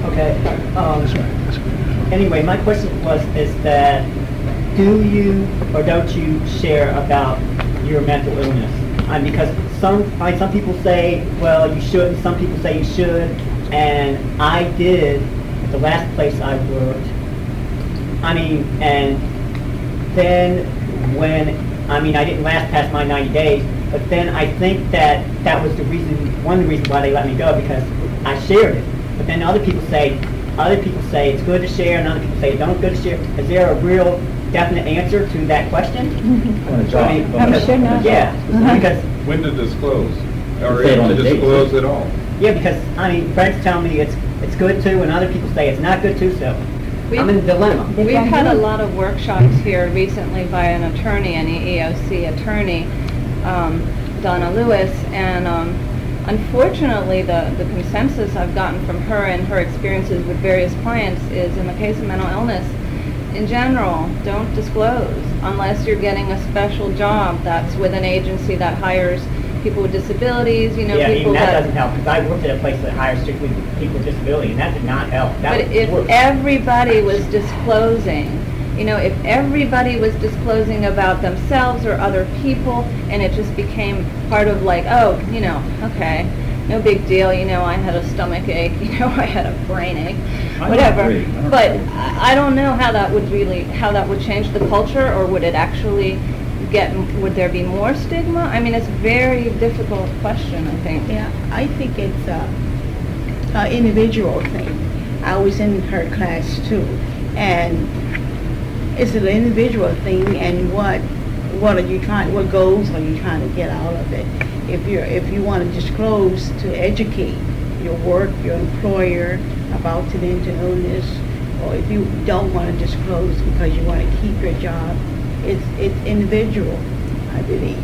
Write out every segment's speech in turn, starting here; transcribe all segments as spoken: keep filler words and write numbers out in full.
Okay. Um, anyway, my question was is that do you or don't you share about your mental illness? Um, because some like some people say, well, you shouldn't. Some people say you should. And I did at the last place I worked. I mean, and then when I mean I didn't last past my ninety days. But then I think that that was the reason, one of the reasons why they let me go, because I shared it. But then other people say, other people say it's good to share, and other people say don't good to share. Is there a real definite answer to that question? On a job. I mean, I'm because, sure not. Yeah, Uh-huh. because When to disclose? Or Say it on to the date. disclose at all? yeah, because I mean, friends tell me it's it's good too, and other people say it's not good too. So We- I'm in a dilemma. We've had a lot of workshops here recently by an attorney, an E E O C attorney, um, Donna Lewis, and um, unfortunately the, the consensus I've gotten from her and her experiences with various clients is in the case of mental illness, in general, don't disclose unless you're getting a special job that's with an agency that hires people with disabilities, you know, Yeah, people even that that... doesn't help, because I worked at a place that hires strictly people with disability, and that did not help. That But was if worse. everybody was disclosing, you know, if everybody was disclosing about themselves or other people, and it just became part of like, oh, you know, okay, no big deal, you know, I had a stomach ache, you know, I had a brain ache, I whatever. agree. I don't But agree. I I don't know how that would really, how that would change the culture, or would it actually get, would there be more stigma? I mean, it's a very difficult question, I think. Yeah, I think it's a, a individual thing. I was in her class too, and it's an individual thing. And what what are you trying? What goals are you trying to get out of it? If you're if you want to disclose to educate your work, your employer about the mental illness, or if you don't want to disclose because you want to keep your job, it's it's individual, I believe.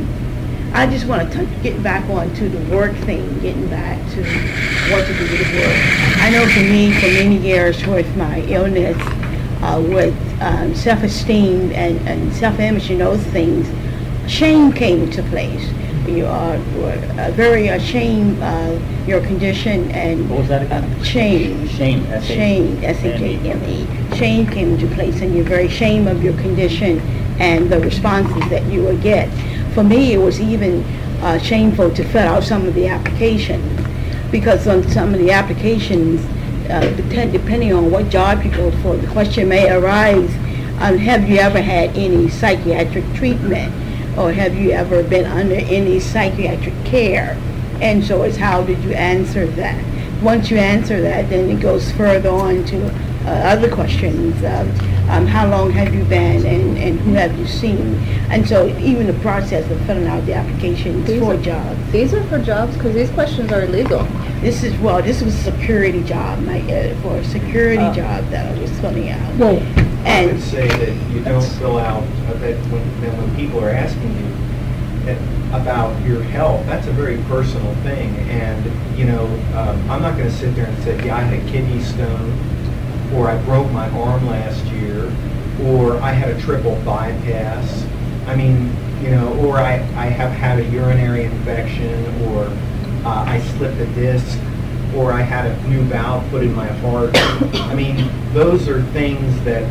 I just want to get back on to the work thing, getting back to what to do with work. I know for me, for many years with my illness, uh, with um, self-esteem and, and self-image and those things, shame came into place. You are uh, very ashamed of your condition and What was that again? uh, shame. Shame, S H Shame, S H A M E. Shame came into place, and you're very ashamed of your condition and the responses that you will get. For me, it was even uh, shameful to fill out some of the applications, because on some of the applications, uh, depend, depending on what job you go for, the question may arise, um, have you ever had any psychiatric treatment, or have you ever been under any psychiatric care? And so it's how did you answer that? Once you answer that, then it goes further on to uh, other questions. Um, um, how long have you been, and, and who have you seen? And so even the process of filling out the applications These for are- jobs. These are for jobs, because these questions are illegal. This is, well, this was a security job, like, uh, for a security Oh. job that I was filling out. Well, I would And say that you don't fill out, uh, that when, that when people are asking you that, about your health, that's a very personal thing. And, you know, um, I'm not going to sit there and say, yeah, I had a kidney stone, or I broke my arm last year, or I had a triple bypass. I mean, you know, or I, I have had a urinary infection, or uh, I slipped a disc, or I had a new valve put in my heart. I mean, those are things that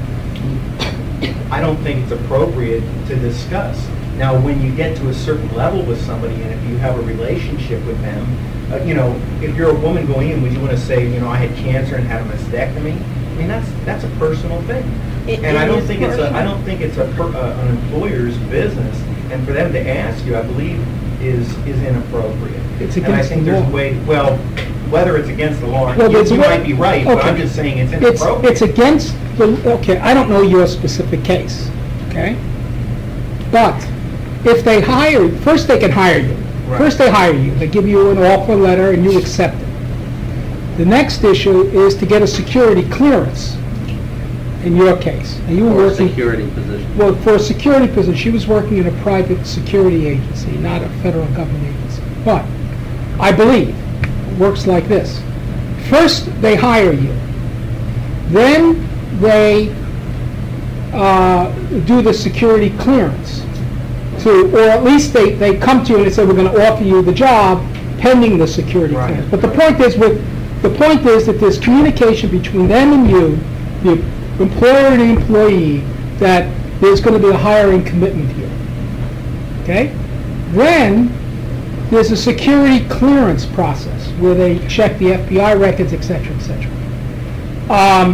I don't think it's appropriate to discuss. Now, when you get to a certain level with somebody, and if you have a relationship with them, uh, you know, if you're a woman going in, would you want to say, you know, I had cancer and had a mastectomy? I mean, that's that's a personal thing, It- and I it don't is think it's a I personal. don't think it's a per, uh, an employer's business, and for them to ask you, I believe, is is inappropriate. It's and I against think the there's law. a way. Well, whether it's against the law, Well, you, it's you what- might be right, but I'm okay. just saying it's it's, inappropriate. it's against the, okay, I don't know your specific case, okay? But if they hire, first they can hire you. Right. First they hire you, they give you an offer letter and you accept it. The next issue is to get a security clearance in your case. And you were Or a working, security position. well, for a security position, she was working in a private security agency, not a federal government agency. But I believe it works like this. First, they hire you. Then they uh, do the security clearance. To, or at least they, they come to you and they say, we're going to offer you the job pending the security Right. clearance. But the point is, with the point is that there's communication between them and you, the employer and the employee, that there's going to be a hiring commitment here. Okay? Then, there's a security clearance process where they check the F B I records, et cetera, et cetera. Um,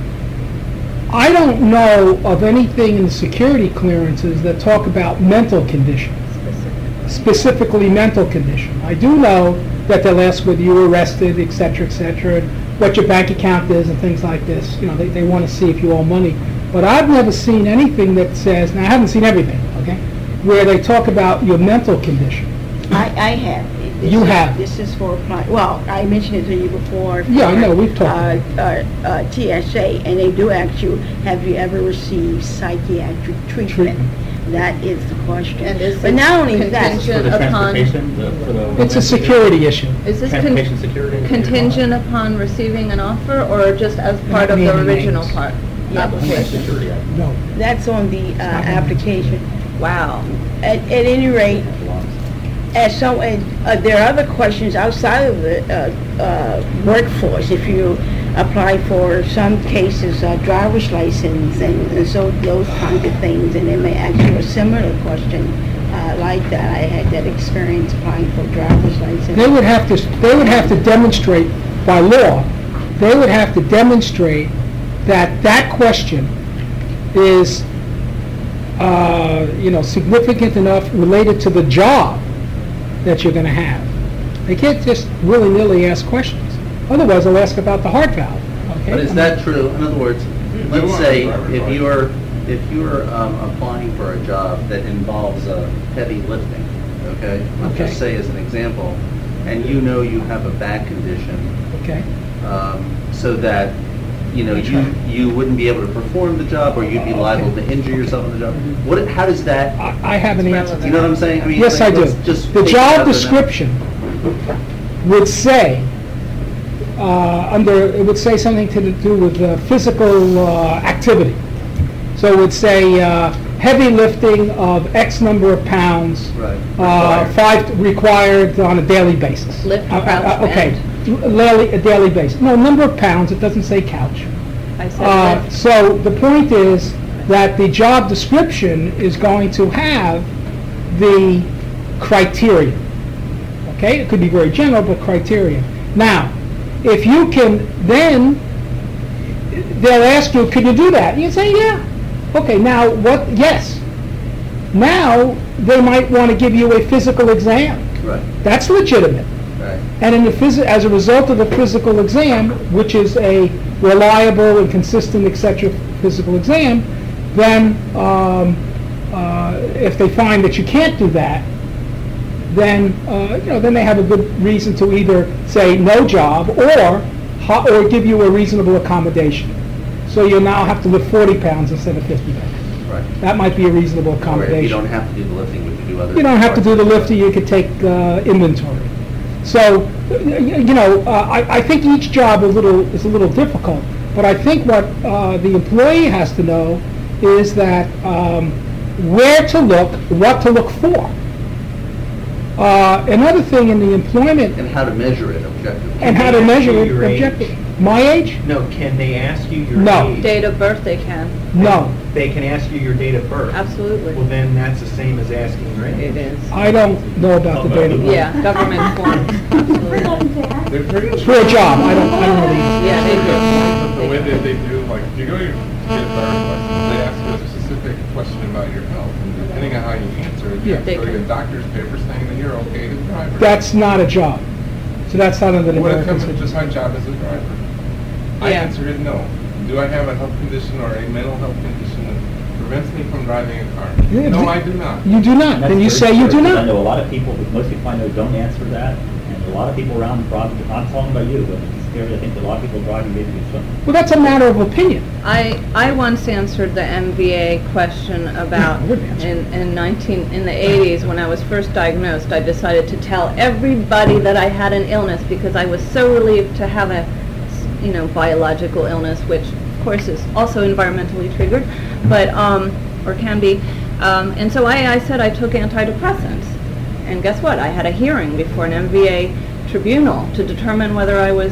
I don't know of anything in the security clearances that talk about mental condition, specifically mental condition. I do know that they'll ask whether you were arrested, et cetera, et cetera, what your bank account is and things like this. You know, they, they want to see if you owe money. But I've never seen anything that says, now I haven't seen everything, okay, where they talk about your mental condition. I, I have. This You is- have. This is for, apply- well, I mentioned it to you before. Yeah, I for, know, we've talked uh, about uh, uh, T S A, and they do ask you, have you ever received psychiatric treatment? Treatment. That is the question. And is But it not only that, contingent For the upon- transportation, the- for the... It's a security issue. Is this con- Transportation security? contingent upon receiving an offer, or just as part Not of the naming original names. part? Yeah. Application? Security, I No. that's on the uh, application. Wow. At, at any rate, as so, and, uh, there are other questions outside of the uh, uh, workforce. If you apply for some cases, uh, driver's license and, and so those kinds of things, and they may ask you a similar question uh, like that. I had that experience applying for driver's license. They would have to, they would have to demonstrate, by law, they would have to demonstrate that that question is, uh, you know, significant enough related to the job that you're going to have. They can't just willy-nilly ask questions. Otherwise, they'll ask about the heart valve. Okay? But is that true? In other words, let's want say a driver's if license. you're, if you're um, applying for a job that involves uh, heavy lifting, okay? Let's Okay. just say as an example, and you know you have a back condition, Okay. um, so that, you know, you, you wouldn't be able to perform the job, or you'd be liable to injure yourself in the job. What, how does that, I I have an answer to you know what I'm saying? I mean, Yes, like, I do. let's just The take it job out of the- description would say, uh, under, it would say something to do with uh, physical uh, activity. So it would say uh, heavy lifting of X number of pounds, Right. uh, five required on a daily basis. Lift, Uh, uh, crouch, Okay, bend. daily, a daily basis. No, number of pounds, it doesn't say couch. I said Uh, lift. So the point is that the job description is going to have the criteria. Okay, it could be very general, but criteria. Now, if you can then, they'll ask you, can you do that? You say, yeah. Okay, now what, yes. Now, they might want to give you a physical exam. Right, That's legitimate. right. And in the phys- as a result of the physical exam, which is a reliable and consistent, et cetera, physical exam, then um, uh, if they find that you can't do that, then uh, you know then they have a good reason to either say no job or ho- or give you a reasonable accommodation. So you now have to lift forty pounds instead of fifty pounds. Right. That might be a reasonable Or if accommodation. you don't have to do the lifting, we can do other. You don't have to do the parts of lifting, you could take uh, inventory. So, y- you know, uh, I I think each job a little is a little difficult, but I think what uh, the employee has to know is that um, where to look, what to look for. Uh, Another thing in the employment, And how to measure it objectively. and how to Can they ask measure you it your age? objectively. My age? No, can they ask you your No. age? Date of birth they can, No. They can ask you your date of birth. absolutely. Well, then that's the same as asking your age. It is. I don't know about the data. Yeah, government forms, absolutely. They're pretty much- For a job, I don't, I don't know the answer. Yeah, they do. The way that they do, like, if you go to get a driver's license, they ask you a specific question about your health, and depending on how you answer it, you have Yeah. to go get a doctor's paper saying that you're okay to drive. That's not a job. So that's not under the What if American comes with just Citizen. my job as a driver? I Yeah. answered no. Do I have a health condition or a mental health condition that prevents me from driving a car? Yeah, No, but- I do not. You do not, then you say you do I not. know a lot of people, most people I know don't answer that, and a lot of people around, probably, I'm talking about you, but it's scary, I think that a lot of people driving maybe do something. Well, that's a matter of opinion. I, I once answered the M V A question about, I wouldn't answer. in, in nineteen, in the eighties, when I was first diagnosed, I decided to tell everybody that I had an illness because I was so relieved to have a, you know, biological illness, which of course is also environmentally triggered, but, um, or can be. Um, and so I, I said I took antidepressants. And guess what? I had a hearing before an M V A tribunal to determine whether I was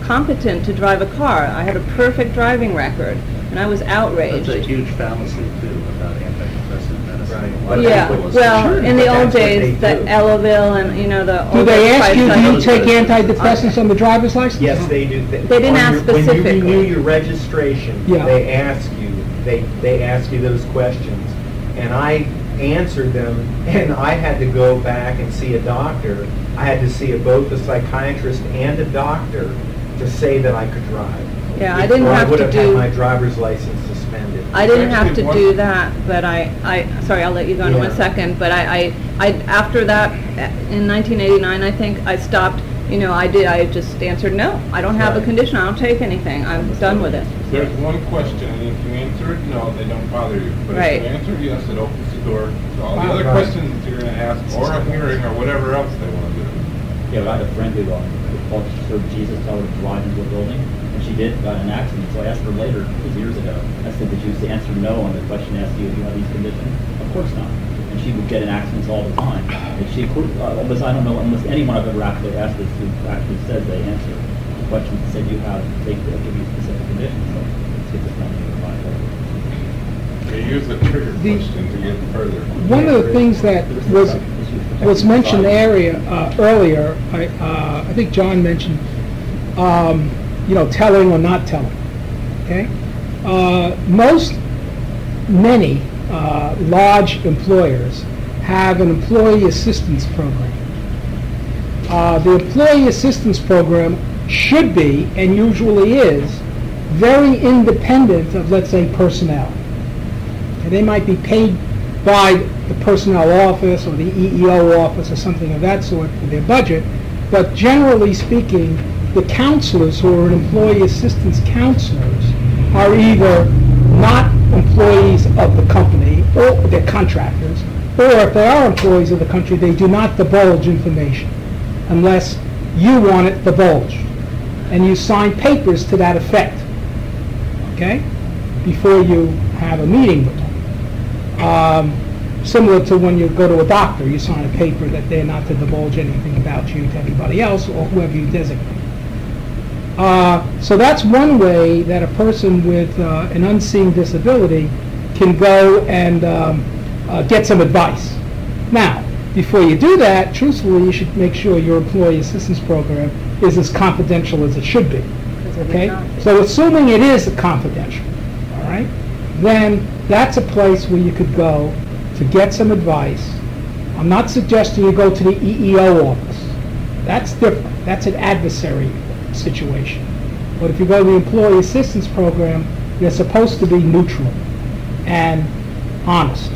competent to drive a car. I had a perfect driving record, and I was outraged. That's a huge fallacy too about antidepressant medicine. Right. A lot of Yeah, people- well, Sure, in the but old that's what days, they the do. Elavil and, you know, the... Do older they ask you, do you price take tag- antidepressants on the driver's license? Yes, they do. They didn't on ask your- When you renew specifically. your registration, Yeah. they ask you, they, they ask you those questions. And I answered them, and I had to go back and see a doctor. I had to see a, both a psychiatrist and a doctor to say that I could drive. Yeah, I didn't Or have I would to have had do- my driver's license suspended. I didn't have to Actually, one- do that, but I, I, sorry, I'll let you go in Yeah. one second, but I, I, I, after that, eh, in nineteen eighty-nine, I think, I stopped, you know, I did, I just answered, no, I don't have a Right. condition, I don't take anything, I'm done with it. There's one question, and if you answer it no, they don't bother you. But Right. if you answer yes, it opens the door to all the Wow. other Right. questions that you're gonna ask, or a hearing, or whatever else they wanna do. Yeah, but I had a friend who, um, who called served Jesus, tell her to drive into a building, and she did, got in an accident, so I asked her later, it was years ago, I said, did you answer no on the question asked you, do you have these conditions? Of course not. And she would get in accidents all the time. And she, uh, almost, I don't know, almost anyone I've ever actually asked this who actually said they answered the questions and said you have, they give you specific conditions, so schizophrenia or bipolar. They use the trigger The- question to get further. One of the things that was, was mentioned area, uh, earlier, I, uh, I think John mentioned, um, you know, telling or not telling, okay? Uh, most, many, uh, large employers have an employee assistance program. Uh, the employee assistance program should be, and usually is, very independent of, let's say, personnel. And they might be paid by the personnel office or the E E O office or something of that sort for their budget, but generally speaking, the counselors who are employee assistance counselors are either not employees of the company, or they're contractors, or if they are employees of the country, they do not divulge information unless you want it divulged. And you sign papers to that effect, okay, before you have a meeting with them. Um, similar to when you go to a doctor, you sign a paper that they're not to divulge anything about you to anybody else or whoever you designate. Uh, so that's one way that a person with uh, an unseen disability can go and um, uh, get some advice. Now, before you do that, truthfully, you should make sure your employee assistance program is as confidential as it should be. Because it would Okay? not be. So assuming it is confidential, all right, then that's a place where you could go to get some advice. I'm not suggesting you go to the E E O office. That's different. That's an adversary situation. But if you go to the employee assistance program, you're supposed to be neutral and honest.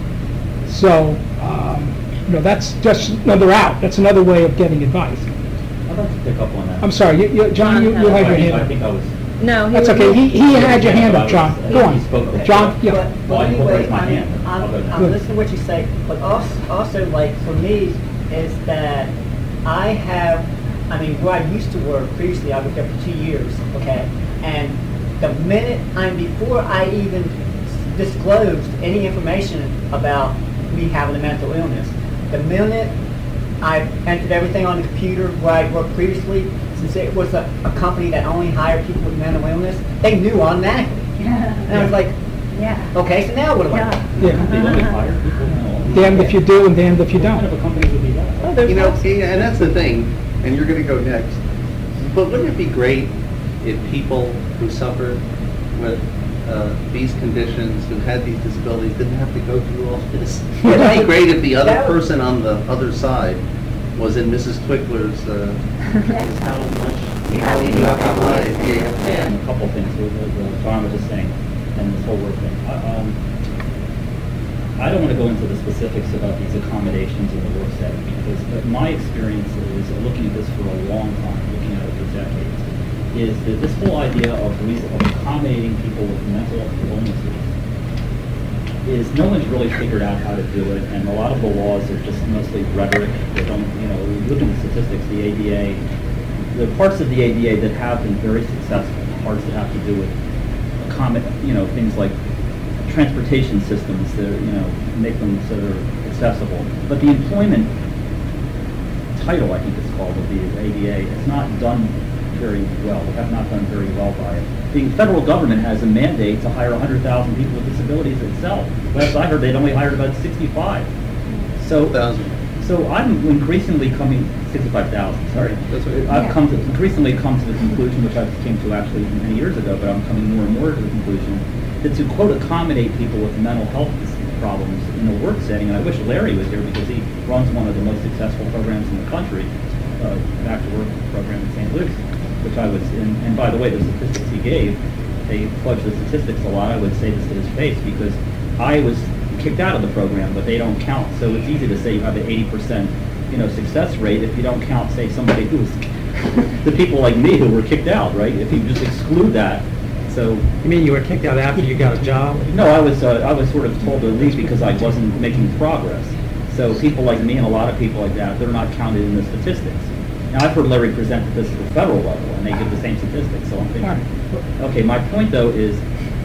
So, um, you know, that's just another out. That's another way of getting advice. I'd like to pick up on that. I'm sorry, you, you, John, you, you have your I hand I up. think I was. No, he That's was- okay. He, he had your hand up, John. Go He spoke on. okay. John, yeah. But, Well, but I can anyway, raise my I mean, hand. I'll I'm, go I'm next. listening to what you say, but also, also, like, for me, is that I have, I mean, where I used to work previously, I worked there for two years, okay? And the minute, I mean, before I even disclosed any information about me having a mental illness, the minute I entered everything on the computer where I worked previously, since it was a, a company that only hired people with mental illness, they knew automatically. And I was like, Yeah. okay, so now what do I do? Yeah. They only hire people now. Damned if you do and damned if you What kind of don't. a company would be that? Oh, there's You know, lots. yeah, and that's the thing, and you're gonna go next. But wouldn't it be great if people who suffer with uh, these conditions, who had these disabilities, didn't have to go through all this? It'd be great if the other That would- person on the other side was in Missus Twickler's, uh, how much, how you have to live, yeah. And a couple of things, with what John was just saying, and this whole work thing. I- um, I don't want to go into the specifics about these accommodations in the work setting, because but my experience is, uh, looking at this for a long time, looking at it for decades, is that this whole idea of, reason, of accommodating people with mental illnesses is no one's really figured out how to do it, and a lot of the laws are just mostly rhetoric. They don't, you know, we look at the statistics, the A D A, the parts of the A D A that have been very successful, parts that have to do with accommod, you know, things like transportation systems that, you know, make them so they're accessible. But the employment title, I think it's called, of the A D A, is not done very well. We have not done very well by it. The federal government has a mandate to hire one hundred thousand people with disabilities itself. Last I heard, they'd only hired about sixty-five. So, Thousand. so I'm increasingly coming, sixty-five thousand, sorry. That's right. I've Yeah. come to, increasingly come to the conclusion, which I came to actually many years ago, but I'm coming more and more to the conclusion, that to quote accommodate people with mental health problems in the work setting, and I wish Larry was here because he runs one of the most successful programs in the country, uh, Back to Work program in Saint Luke's, which I was in, and by the way, the statistics he gave, they fudge the statistics a lot. I would say this to his face because I was kicked out of the program, but they don't count. So it's easy to say you have an eighty percent, you know, success rate if you don't count, say, somebody who was, the people like me who were kicked out, right? If you just exclude that. So, You mean you were kicked out after you got a job? no, I was, uh, I was sort of told to leave because I wasn't making progress. So people like me and a lot of people like that, they're not counted in the statistics. Now, I've heard Larry present this at the federal level, and they give the same statistics, so I'm thinking, okay, my point though is,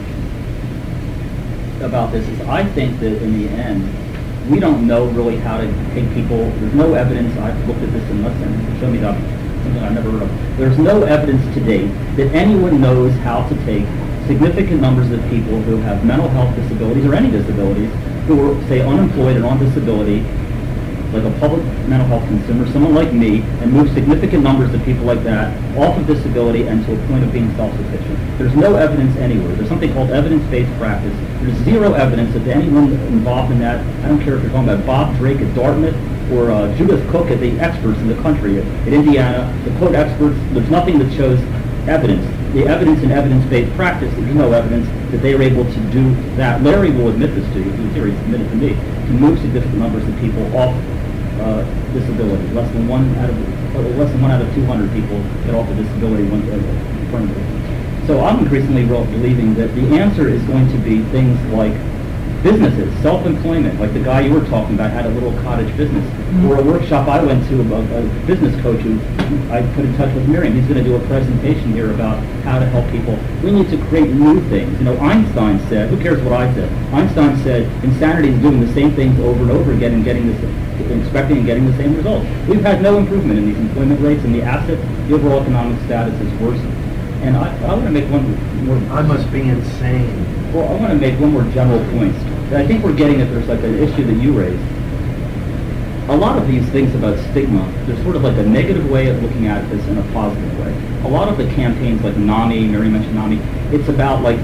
about this is I think that in the end, we don't know really how to take people, there's no evidence, I've looked at this in less than, show me that, something I've never heard of. There's no evidence to date that anyone knows how to take significant numbers of people who have mental health disabilities or any disabilities, who are, say, unemployed and on disability, like a public mental health consumer, someone like me, and move significant numbers of people like that off of disability and to a point of being self-sufficient. There's no evidence anywhere. There's something called evidence-based practice. There's zero evidence of anyone involved in that. I don't care if you're talking about Bob Drake at Dartmouth or uh, Judith Cook at the experts in the country at, at Indiana, the quote experts. There's nothing that shows evidence. The evidence in evidence-based practice, there's no evidence that they are able to do that. Larry will admit this to you. He was here, he's admitted to me, to move significant numbers of people off Uh, disability. Less than one out of uh, less than one out of two hundred people get off of disability when uh, permanently. So I'm increasingly real- believing that the answer is going to be things like businesses, self-employment, like the guy you were talking about had a little cottage business, or a workshop I went to about a business coach who I put in touch with Miriam. He's going to do a presentation here about how to help people. We need to create new things. You know, Einstein said, who cares what I said? Einstein said, insanity is doing the same things over and over again and getting this, expecting and getting the same results. We've had no improvement in these employment rates, and the asset, the overall economic status is worsened. And I, I want to make one more. I must be insane. Well, I want to make one more general point. I think we're getting at, there's like an issue that you raised. A lot of these things about stigma, there's sort of like a negative way of looking at this in a positive way. A lot of the campaigns like NAMI, Mary mentioned NAMI, it's about like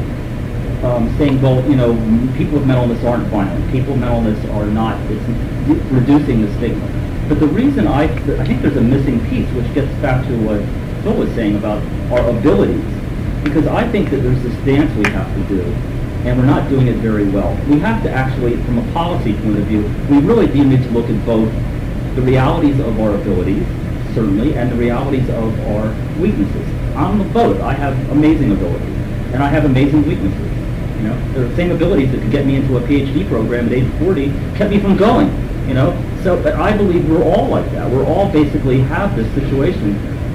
um, saying, well, you know, people with mental illness aren't violent. People with mental illness are not, it's reducing the stigma. But the reason I, I think there's a missing piece, which gets back to what Phil was saying about our abilities. Because I think that there's this dance we have to do, and we're not doing it very well. We have to actually, from a policy point of view, we really do need to look at both the realities of our abilities, certainly, and the realities of our weaknesses. I'm both. I have amazing abilities, and I have amazing weaknesses. You know, there are the same abilities that could get me into a PhD program at age forty, kept me from going. You know, so but I believe we're all like that. We're all basically have this situation.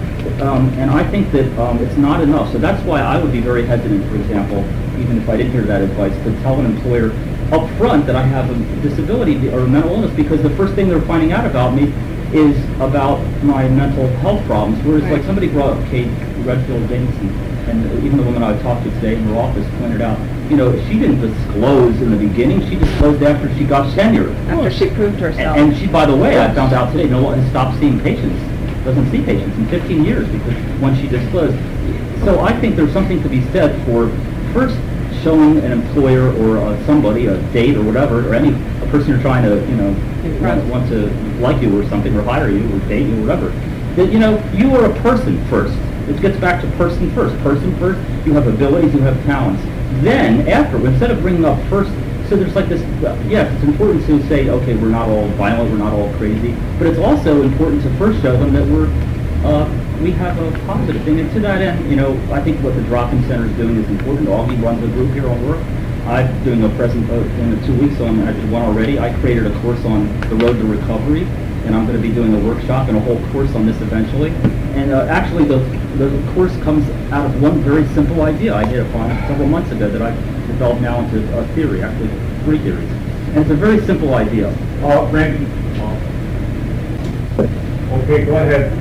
Um, and I think that um, it's not enough. So that's why I would be very hesitant, for example, even if I didn't hear that advice, to tell an employer up front that I have a disability or a mental illness, because the first thing they're finding out about me is about my mental health problems. Whereas, Right. like somebody brought up Kate Redfield Davidson, and even the woman I talked to today in her office pointed out, you know, she didn't disclose in the beginning. She disclosed after she got tenure. After she proved herself. And she, by the way, I found out today, no one has stopped seeing patients. Doesn't see patients in fifteen years because when she disclosed. So I think there's something to be said for first showing an employer or uh, somebody, a date or whatever, or any a person you're trying to, you know, want, want to like you or something, or hire you or date you or whatever, that, you know, you are a person first. It gets back to person first. Person first, you have abilities, you have talents. Then, after, instead of bringing up first, so there's like this, uh, yes, it's important to say, okay, we're not all violent, we're not all crazy, but it's also important to first show them that we're, uh, we have a positive thing. And to that end, you know, I think what the drop-in center is doing is important. Augie runs a group here on work. I'm doing a present uh, in the two weeks, so I'm, I did one already. I created a course on the road to recovery, and I'm going to be doing a workshop and a whole course on this eventually. And uh, actually, the, the course comes out of one very simple idea I hit upon several months ago that I've developed now into a theory, actually three theories. And it's a very simple idea. Uh, Randy. Okay, go ahead.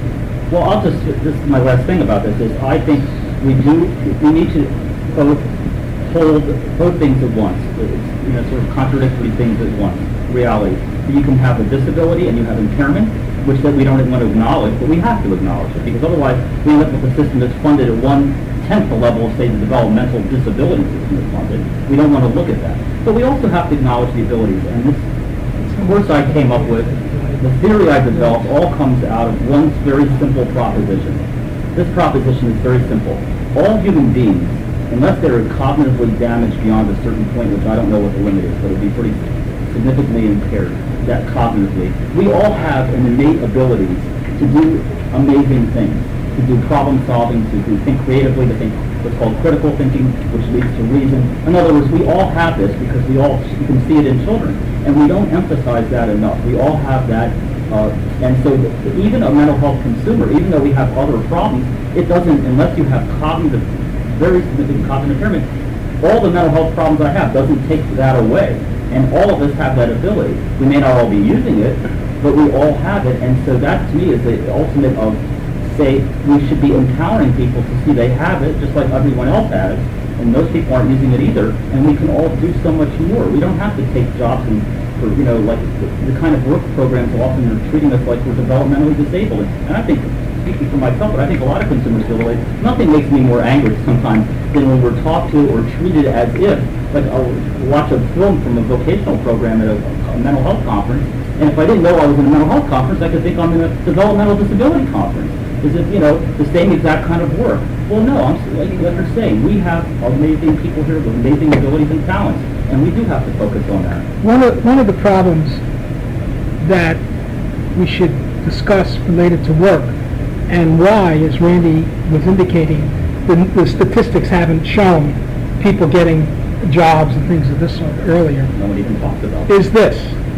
Well, I'll just, this is my last thing about this, is I think we do, we need to both hold both things at once, it's, you know, sort of contradictory things at once, reality. You can have a disability and you have impairment, which that we don't even want to acknowledge, but we have to acknowledge it, because otherwise we end up with a system that's funded at one-tenth the level of, say, the developmental disability system is funded. We don't want to look at that. But we also have to acknowledge the abilities, and this course I came up with, the theory I developed, all comes out of one very simple proposition. This proposition is very simple. All human beings, unless they're cognitively damaged beyond a certain point, which I don't know what the limit is, but it would be pretty significantly impaired, that cognitively, we all have an innate ability to do amazing things, to do problem solving, to, to think creatively, to think what's called critical thinking, which leads to reason. In other words, we all have this because we all, you can see it in children, and we don't emphasize that enough. We all have that, uh, and so the, even a mental health consumer, even though we have other problems, it doesn't, unless you have cognitive, very significant cognitive impairment, all the mental health problems I have doesn't take that away. And all of us have that ability. We may not all be using it, but we all have it. And so that, to me, is the ultimate of, say, we should be empowering people to see they have it, just like everyone else has, and those people aren't using it either, and we can all do so much more. We don't have to take jobs and, for, you know, like the, the kind of work programs often are treating us like we're developmentally disabled. And I think, speaking for myself, but I think a lot of consumers feel the way, nothing makes me more angry sometimes than when we're talked to or treated as if, like I'll watch a film from a vocational program at a, a mental health conference, and if I didn't know I was in a mental health conference, I could think I'm in a developmental disability conference. Is it, you know, the same exact kind of work? Well, no, I'm, like, like you're saying, we have amazing people here with amazing abilities and talents, and we do have to focus on that. One of, one of the problems that we should discuss related to work, and why, as Randy was indicating, the, the statistics haven't shown people getting jobs and things of this sort earlier, Nobody even talks about it. is this.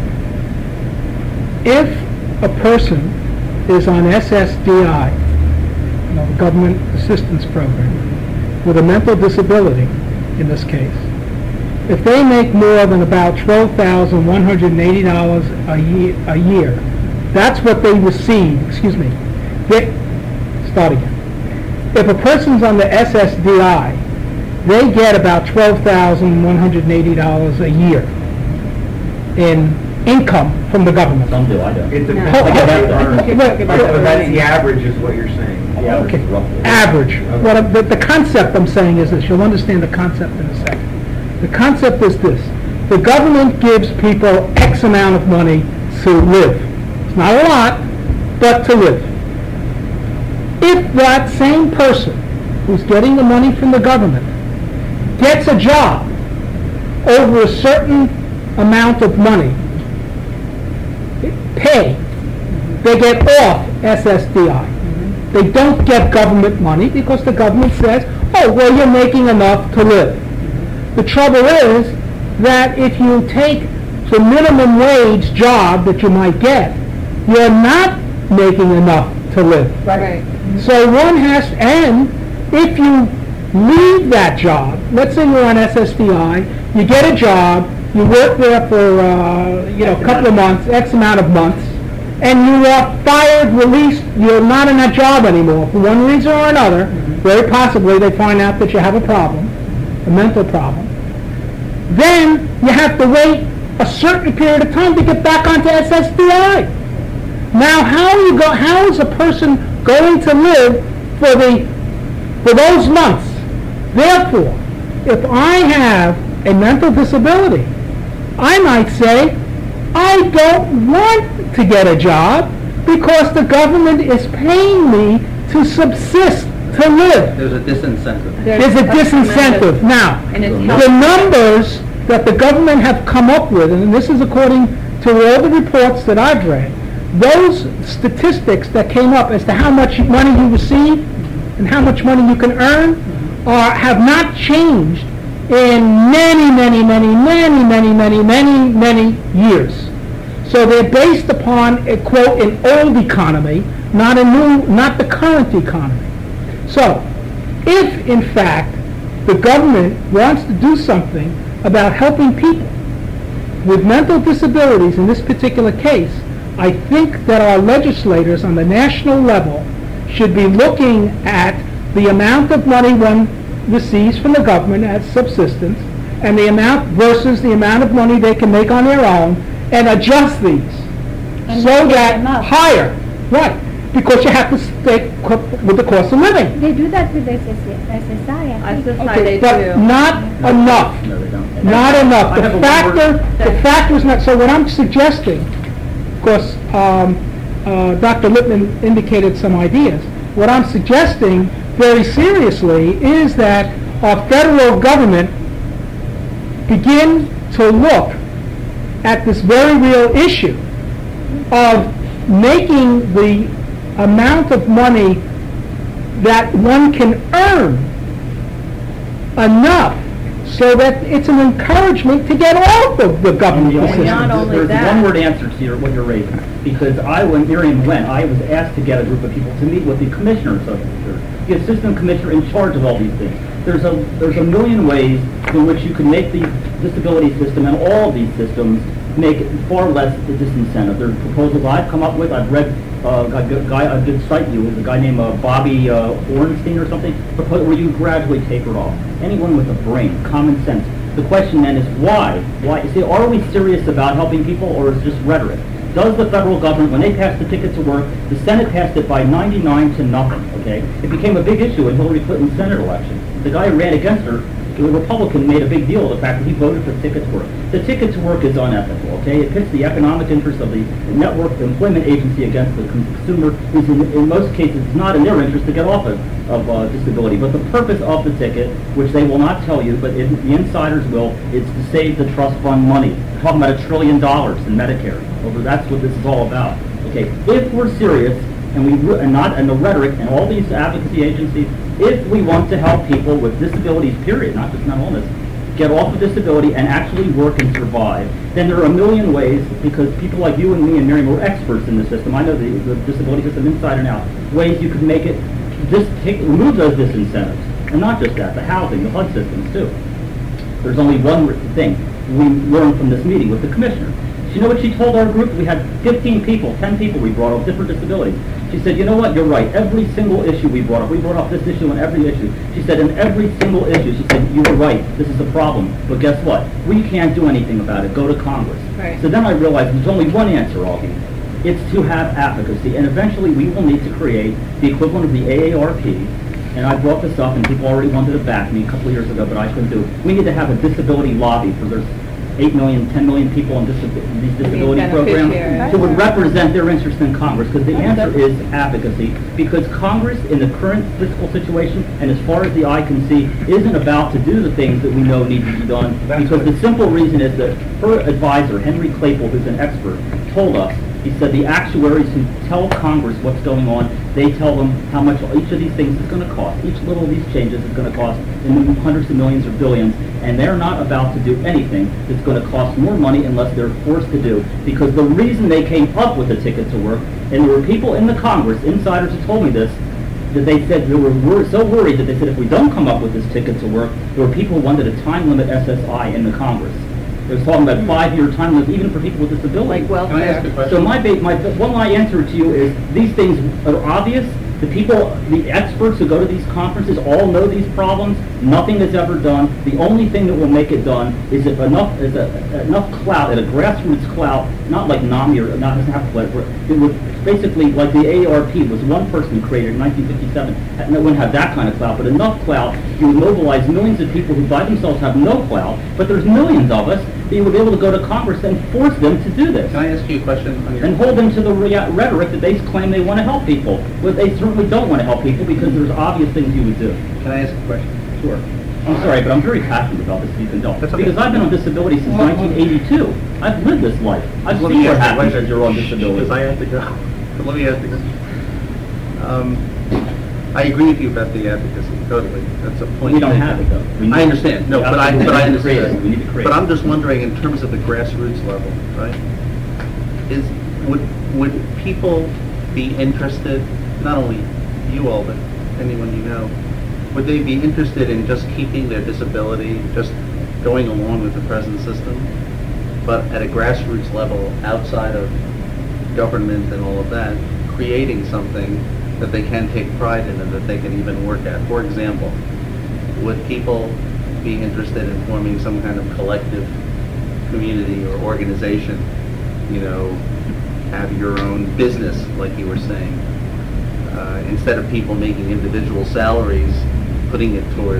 If a person is on S S D I, you know, the Government Assistance Program, with a mental disability, in this case, if they make more than about twelve thousand one hundred eighty dollars a year, a year, that's what they receive, excuse me, they, start again. If a person's on the S S D I, they get about twelve thousand one hundred eighty dollars a year in income from the government. Some do, I don't. It depends Oh, on what okay. you earn. Okay, but- So that's the average is what you're saying. The average Okay, is roughly. average. What I'm- the, the concept I'm saying is this, you'll understand the concept in a second. The concept is this, the government gives people X amount of money to live. It's not a lot, but to live. If that same person who's getting the money from the government gets a job over a certain amount of money, pay, they get off S S D I. They don't get government money because the government says, oh, well, you're making enough to live. The trouble is that if you take the minimum wage job that you might get, you're not making enough to live. Right. So one has, and if you leave that job, let's say you're on S S D I, you get a job, you work there for, uh, you know, a couple of months, X amount of months, and you are fired, released, you're not in that job anymore for one reason or another. Very possibly they find out that you have a problem, a mental problem. Then you have to wait a certain period of time to get back onto S S D I. Now, how are you go? How is a person going to live for the for those months? Therefore, if I have a mental disability, I might say, I don't want to get a job because the government is paying me to subsist, to live. There's a disincentive. There's a disincentive. Now, And it's the numbers that the government have come up with, and this is according to all the reports that I've read, those statistics that came up as to how much money you receive and how much money you can earn are, have not changed in many, many, many, many, many, many, many, many years. So they're based upon a, quote, an old economy, not a new, not the current economy. So, if in fact the government wants to do something about helping people with mental disabilities in this particular case, I think that our legislators on the national level should be looking at the amount of money one receives from the government as subsistence and the amount versus the amount of money they can make on their own and adjust these And so make that them up. higher, right, because you have to stay co- with the cost of living. They do that with S S I, I I think. society they But do. not enough. No, they don't. Not enough. I have The a factor, word- the factor is not, so what I'm suggesting, of course, um, uh, Doctor Lippman indicated some ideas. What I'm suggesting very seriously is that our federal government begin to look at this very real issue of making the amount of money that one can earn enough so that it's an encouragement to get off of the government And the only system. Not answer- only There's that- one word answer to your, what you're raising, because I, when Miriam went, I was asked to get a group of people to meet with the commissioner of social security, the assistant commissioner in charge of all these things. There's a, there's a million ways in which you can make the disability system and all of these systems make it far less a disincentive. There's proposals I've come up with, I've read, uh, a guy, I did cite you, was a guy named uh, Bobby uh, Ornstein or something, propose where you gradually taper off. Anyone with a brain, common sense. The question then is why? Why? You see, are we serious about helping people, or is it just rhetoric? Does the federal government, when they passed the Ticket to Work, the Senate passed it by ninety-nine to nothing, okay? It became a big issue in Hillary Clinton's Senate election. The guy who ran against her, the Republican, made a big deal of the fact that he voted for the Ticket to Work. The Ticket to Work is unethical, okay? It pits the economic interests of the network employment agency against the consumer, who's in, in most cases it's not in their interest to get off of, of uh, disability. But the purpose of the ticket, which they will not tell you, but it, the insiders will, is to save the trust fund money. We're talking about a trillion dollars in Medicare. Over, that's what this is all about. Okay, if we're serious, and we re- and not and the rhetoric and all these advocacy agencies, if we want to help people with disabilities, period, not just mental illness, get off of disability and actually work and survive, then there are a million ways, because people like you and me and Miriam are experts in the system. I know the, the disability system inside and out. Ways you could make it, just take, remove those disincentives. And not just that, the housing, the H U D systems too. There's only one thing we learned from this meeting with the commissioner. You know what she told our group? We had fifteen people, ten people we brought up, different disabilities. She said, you know what, you're right. Every single issue we brought up, we brought up this issue and every issue. She said, in every single issue, she said, you were right. This is a problem. But guess what? We can't do anything about it. Go to Congress. Right. So then I realized there's only one answer, Augie. It's to have advocacy. And eventually we will need to create the equivalent of the A A R P. And I brought this up, and people already wanted to back me a couple of years ago, but I couldn't do it. We need to have a disability lobby for there's eight million, ten million people on disab- these disability programs beneficiaries. who would represent their interest in Congress, because the answer is advocacy. Because Congress, in the current fiscal situation, and as far as the eye can see, isn't about to do the things that we know need to be done. Because the simple reason is that her advisor, Henry Claypool, who's an expert, told us, he said the actuaries who tell Congress what's going on, they tell them how much each of these things is going to cost. Each little of these changes is going to cost in the hundreds of millions or billions, and they're not about to do anything that's going to cost more money unless they're forced to do. Because the reason they came up with the Ticket to Work, and there were people in the Congress, insiders who told me this, that they said they were wor- so worried that they said if we don't come up with this Ticket to Work, there were people who wanted a time limit S S I in the Congress. It was talking about five-year time limits, even for people with disabilities. Like welfare. Can I ask a question? So my, ba- my one line answer to you is these things are obvious. The people, the experts who go to these conferences all know these problems. Nothing is ever done. The only thing that will make it done is if enough is a, enough clout, at a grassroots clout, not like NAMI or not doesn't have clout. It would basically like the A A R P was one person who created in nineteen fifty-seven. And it wouldn't have that kind of clout, but enough clout, you would mobilize millions of people who by themselves have no clout, but there's millions of us. You would be able to go to Congress and force them to do this. Can I ask you a question on your... And hold them to the rea- rhetoric that they claim they want to help people. But they certainly don't want to help people because there's obvious things you would do. Can I ask a question? Sure. I'm sorry, but I'm very passionate about this, you can tell. That's okay. Because I've been on disability since Well, nineteen eighty-two. I've lived this life. I've Let seen me what ask you a happens question. as you're on disability. Because I have to go. But let me ask you this. Um, I agree with you about the advocacy, totally. That's a point. We don't taken. have it, though. We I need- understand. No, we but I, absolutely but I need to create it. understand. We need to create But it. I'm just wondering, in terms of the grassroots level, right? Is, would, would people be interested, not only you all, but anyone you know, would they be interested in just keeping their disability, just going along with the present system, but at a grassroots level, outside of government and all of that, creating something that they can take pride in and that they can even work at. For example, would people be interested in forming some kind of collective community or organization, you know, have your own business, like you were saying, uh, instead of people making individual salaries, putting it towards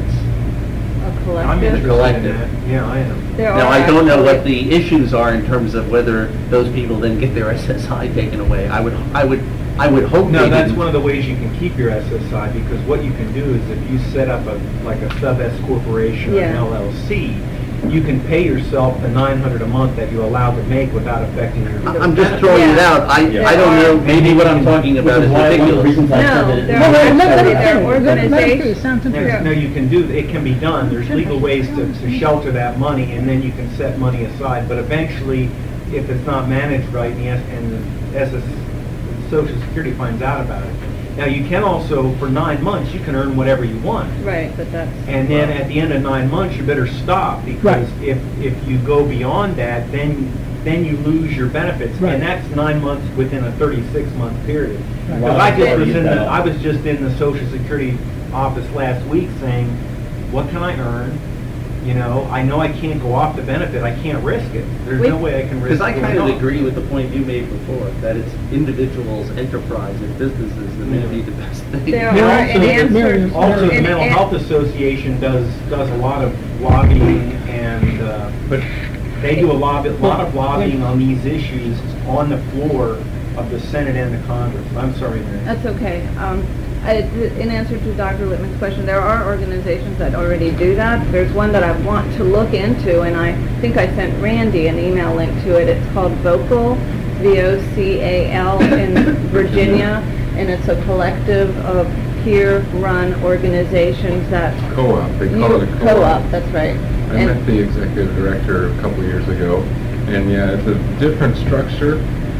A I'm collective. interested in Collective. that. Yeah, I am. There Now, are I don't know what actually- the issues are in terms of whether those people then get their S S I taken away. I would, I would, I would hope No, they that's didn't. one of the ways you can keep your S S I, because what you can do is if you set up a, like a sub-S corporation or an Yeah. L L C, you can pay yourself the nine hundred a month that you're allowed to make without affecting your. I- I'm just throwing it Yeah. out. I, Yeah. I don't know, maybe what I'm talking about is Which is why one of the ridiculous. reasons I said that No, it- there No, are wait, let- let actually, him there are finish. Let- let him organizations. finish. Sounds No, interesting. no, you can do, it can be done. There's legal ways to, to shelter that money, and then you can set money aside. But eventually, if it's not managed right, and the, S- and the S S, Social Security finds out about it. Now, you can also, for nine months, you can earn whatever you want. Right, but that's. And then at the end of nine months, you better stop, because Right. if, if you go beyond that, then, then you lose your benefits. Right. And that's nine months within a thirty-six month period. Right. Because I just was in the, Wow. I was just in the Social Security office last week saying, what can I earn? You know, I know I can't go off the benefit, I can't risk it. There's no We- way I can risk it. Because I kind going of off. agree with the point you made before, that it's individuals, enterprise, and businesses that may be the best thing. There There are also- an answer. Miriam, Also, the and- Mental and- Health Association does, does a lot of lobbying and, uh, but they do a lot, lot of lobbying on these issues on the floor of the Senate and the Congress. I'm sorry, Mary. That's okay. Um, I- In answer to Doctor Littman's question, there are organizations that already do that. There's one that I want to look into, and I think I sent Randy an email link to it. It's called VOCAL, V O C A L, in Virginia, and it's a collective of peer-run organizations that... Co-op, they call it a You- co-op. Co-op, that's right. I And- met the executive director a couple of years ago, and yeah, it's a different structure,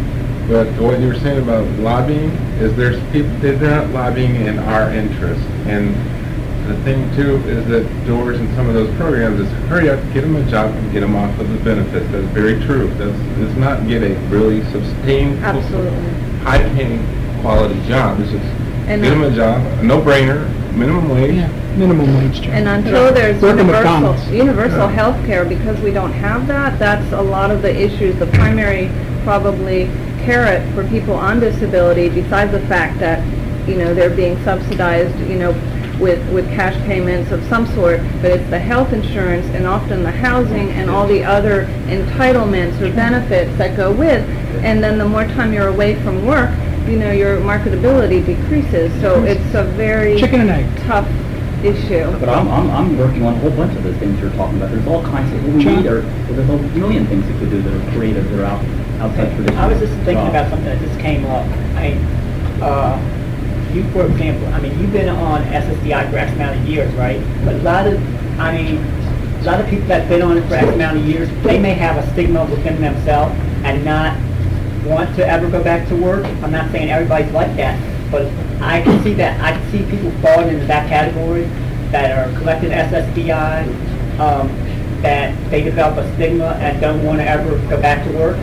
but what you were saying about lobbying is there's people, they're not lobbying in our interest. And the thing too is that Doors and some of those programs is hurry up, get them a job and get them off of the benefits. That's very true. That's, it's not get a really sustained, Absolutely. high-paying, quality job. It's just And get them that- a job, a no-brainer, minimum wage. Yeah, minimum wage job. And until there's Work at universal, McDonald's. universal health care, because we don't have that, that's a lot of the issues, the primary probably carrot for people on disability, besides the fact that, you know, they're being subsidized, you know, with, with cash payments of some sort, but it's the health insurance and often the housing and all the other entitlements or benefits that go with. And then the more time you're away from work, you know, your marketability decreases. So it's a very Chicken and egg. tough issue. But I'm, I'm, I'm working on a whole bunch of those things you're talking about. There's all kinds of, what we John? need are, there's a million things you could do that are creative, that are out, outside traditional. I was just thinking jobs. about something that just came up. I, uh, you, for example, I mean, you've been on S S D I for X amount of years, right? But a lot of, I mean, a lot of people that've been on it for X amount of years, they may have a stigma within themselves and not want to ever go back to work. I'm not saying everybody's like that, but I can see that. I can see people falling into that category that are collecting S S D I, um, that they develop a stigma and don't want to ever go back to work.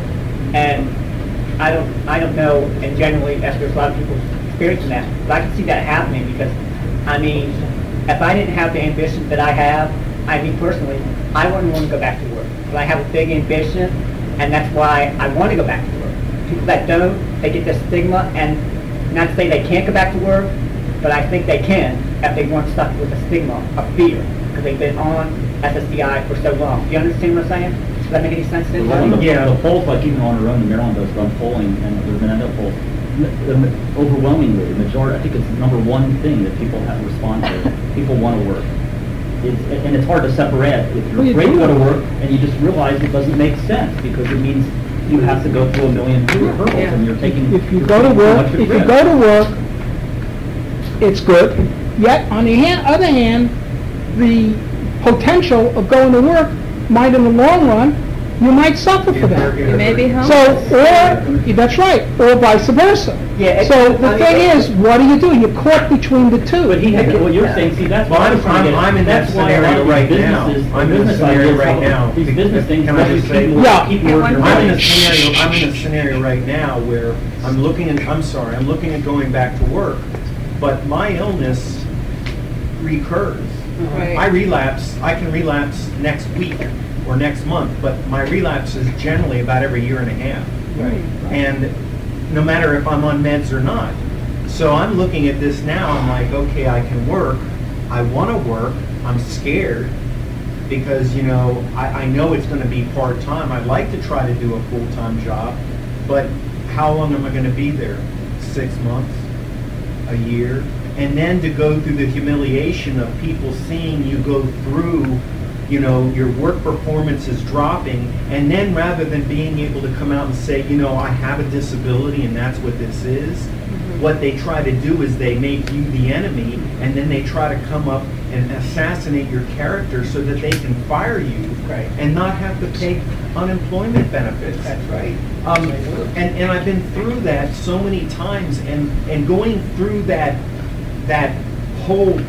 And I don't, I don't know, and generally, if there's a lot of people experiencing that, but I can see that happening because, I mean, if I didn't have the ambition that I have, I mean personally, I wouldn't want to go back to work. But I have a big ambition, and that's why I want to go back to work. People that don't, they get this stigma, and not to say they can't go back to work, but I think they can if they weren't stuck with the stigma of fear, because they've been on S S D I for so long. Do you understand what I'm saying? Does that make any sense to The one- anybody? the- The polls, like even on our own, Maryland does run polling, and there's been another poll. The- the- Overwhelmingly, the majority, I think it's the number one thing that people have to respond to. People want to work. It's, and it's hard to separate if Well, you're you afraid to do. go to work and you just realize it doesn't make sense because it means you have to go through a million hurdles Yeah. and you're taking. If you you're go to taking too work, much if you risk. go to work, it's good. Yet, on the hand, other hand, the potential of going to work might, in the long run, you might suffer for that. You may be So, homeless. or, that's right, or vice versa. Yeah, it- So the I mean, thing it- is, what do you do? You're caught between the two. But he had, what you're saying, see, that's Well, why I'm, I'm trying to I'm, get. I'm in that that's why a lot scenario of these right now. businesses- I'm in the business scenario ideas right help- now. These business things Can I let you just say- keep, Yeah. keep Yeah, working. one I'm in a hard. scenario, I'm in a scenario right now where I'm looking at, I'm sorry, I'm looking at going back to work, but my illness recurs. Right. I relapse, I can relapse next week or next month, but my relapse is generally about every year and a half. Right. And no matter if I'm on meds or not. So I'm looking at this now, I'm like, okay, I can work, I want to work, I'm scared, because, you know, I, I know it's going to be part-time. I'd like to try to do a full-time job, but how long am I going to be there? Six months? A year? And then to go through the humiliation of people seeing you go through, you know, your work performance is dropping, and then rather than being able to come out and say, you know, I have a disability and that's what this is, Mm-hmm. what they try to do is they make you the enemy, and then they try to come up and assassinate your character so that they can fire you Right. and not have to pay unemployment benefits. That's right. Um, and, and I've been through that so many times, and, and going through that, that whole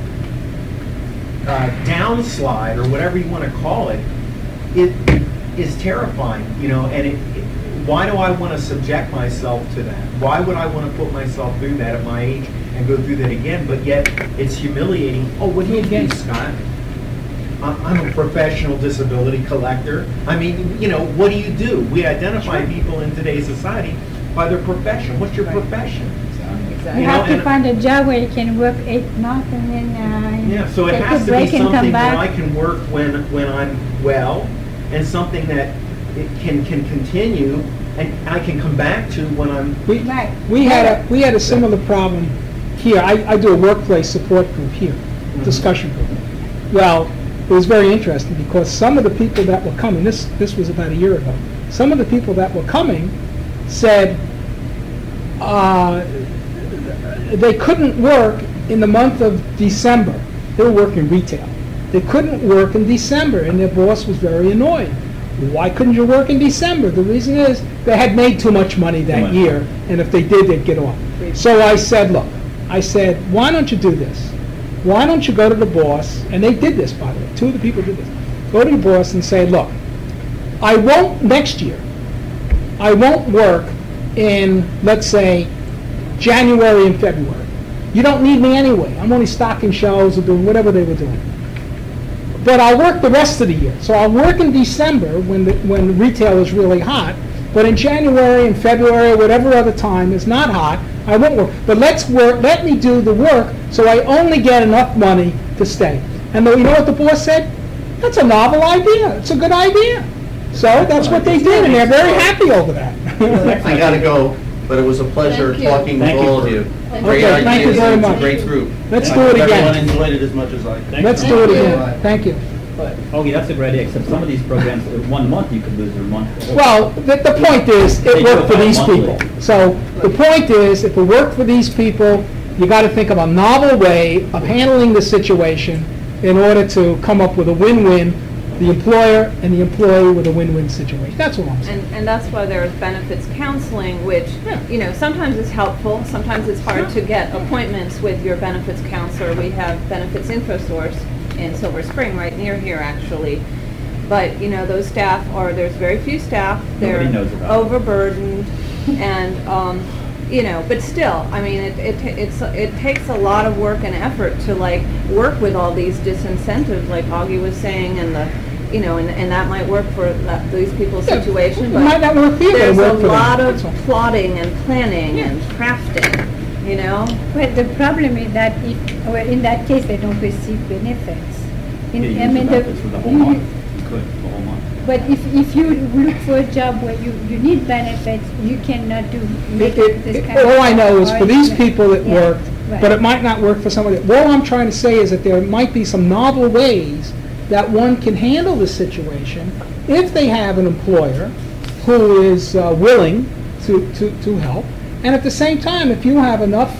uh, downslide, or whatever you want to call it, it is terrifying, you know, and it, it, why do I want to subject myself to that? Why would I want to put myself through that at my age and go through that again? But yet, it's humiliating. Oh, what do you do, Scott? I- I'm a professional disability collector. I mean, you know, what do you do? We identify people in today's society by their profession. What's your profession? You You have know, to and- find a job where you can work eight months and then uh, Yeah, so it take has a to be break and come something that I back. can work when, when I'm well, and something that it can, can continue, and I can come back to when I'm, We, Right. we had a, we had a similar problem here. I, I do a workplace support group here, discussion group. Well, it was very interesting because some of the people that were coming, this, this was about a year ago, some of the people that were coming said, uh, they couldn't work in the month of December. They were working retail. They couldn't work in December, and their boss was very annoyed. Why couldn't you work in December? The reason is they had made too much money that much. year, and if they did, they'd get off. So I said, look, I said, why don't you do this? Why don't you go to the boss, and they did this, by the way, two of the people did this. Go to the boss and say, look, I won't, next year, I won't work in, let's say, January and February. You don't need me anyway. I'm only stocking shelves or doing whatever they were doing. But I'll work the rest of the year. So I'll work in December when the, when retail is really hot, but in January and February, whatever other time is not hot, I won't work. But let's work, let me do the work so I only get enough money to stay. And the, you know what the boss said? That's a novel idea. It's a good idea. So that's what they did, and they're very happy over that. I gotta go, but it was a pleasure Thank you. talking with Thank you all of for- you. Thank Great you. Okay, thank you ideas, very it's a much. great group. Let's I do it hope again. Everyone enjoyed it as much as I did. Let's Thank do it you. again. Thank you. But, okay, that's a great idea, except some of these programs, uh, one month you could lose your month. Well, the, the point is, They it do worked for it these monthly. people. So the point is, if it worked for these people, you got to think of a novel way of handling the situation in order to come up with a win-win, the employer and the employee with a win-win situation. That's what I'm saying. And, and that's why there's benefits counseling, which, you know, sometimes is helpful, sometimes it's hard to get appointments with your benefits counselor. We have Benefits InfoSource in Silver Spring, right near here, actually. But, you know, those staff are, there's very few staff. They're Nobody knows about it. overburdened, and, um, you know, but still, I mean, it, it, ta- it's, it takes a lot of work and effort to, like, work with all these disincentives, like Augie was saying, and the, you know, and, and that might work for that, these people's Yeah, situation, it but might not work for you, but it there's a worked for them. lot of That's all. plotting and planning and crafting, you know? But the problem is that if, well, in that case, they don't receive benefits. In- You I use the mean, the- benefits for the whole you- month. You could, the whole month. But if, if you look for a job where you, you need benefits, you cannot do, make It- it- this it- kind of. All I know is for these arrangement. people it Yeah, worked, right. but it might not work for somebody. All I'm trying to say is that there might be some novel ways that one can handle the situation if they have an employer who is uh, willing to, to, to help. And at the same time, if you have enough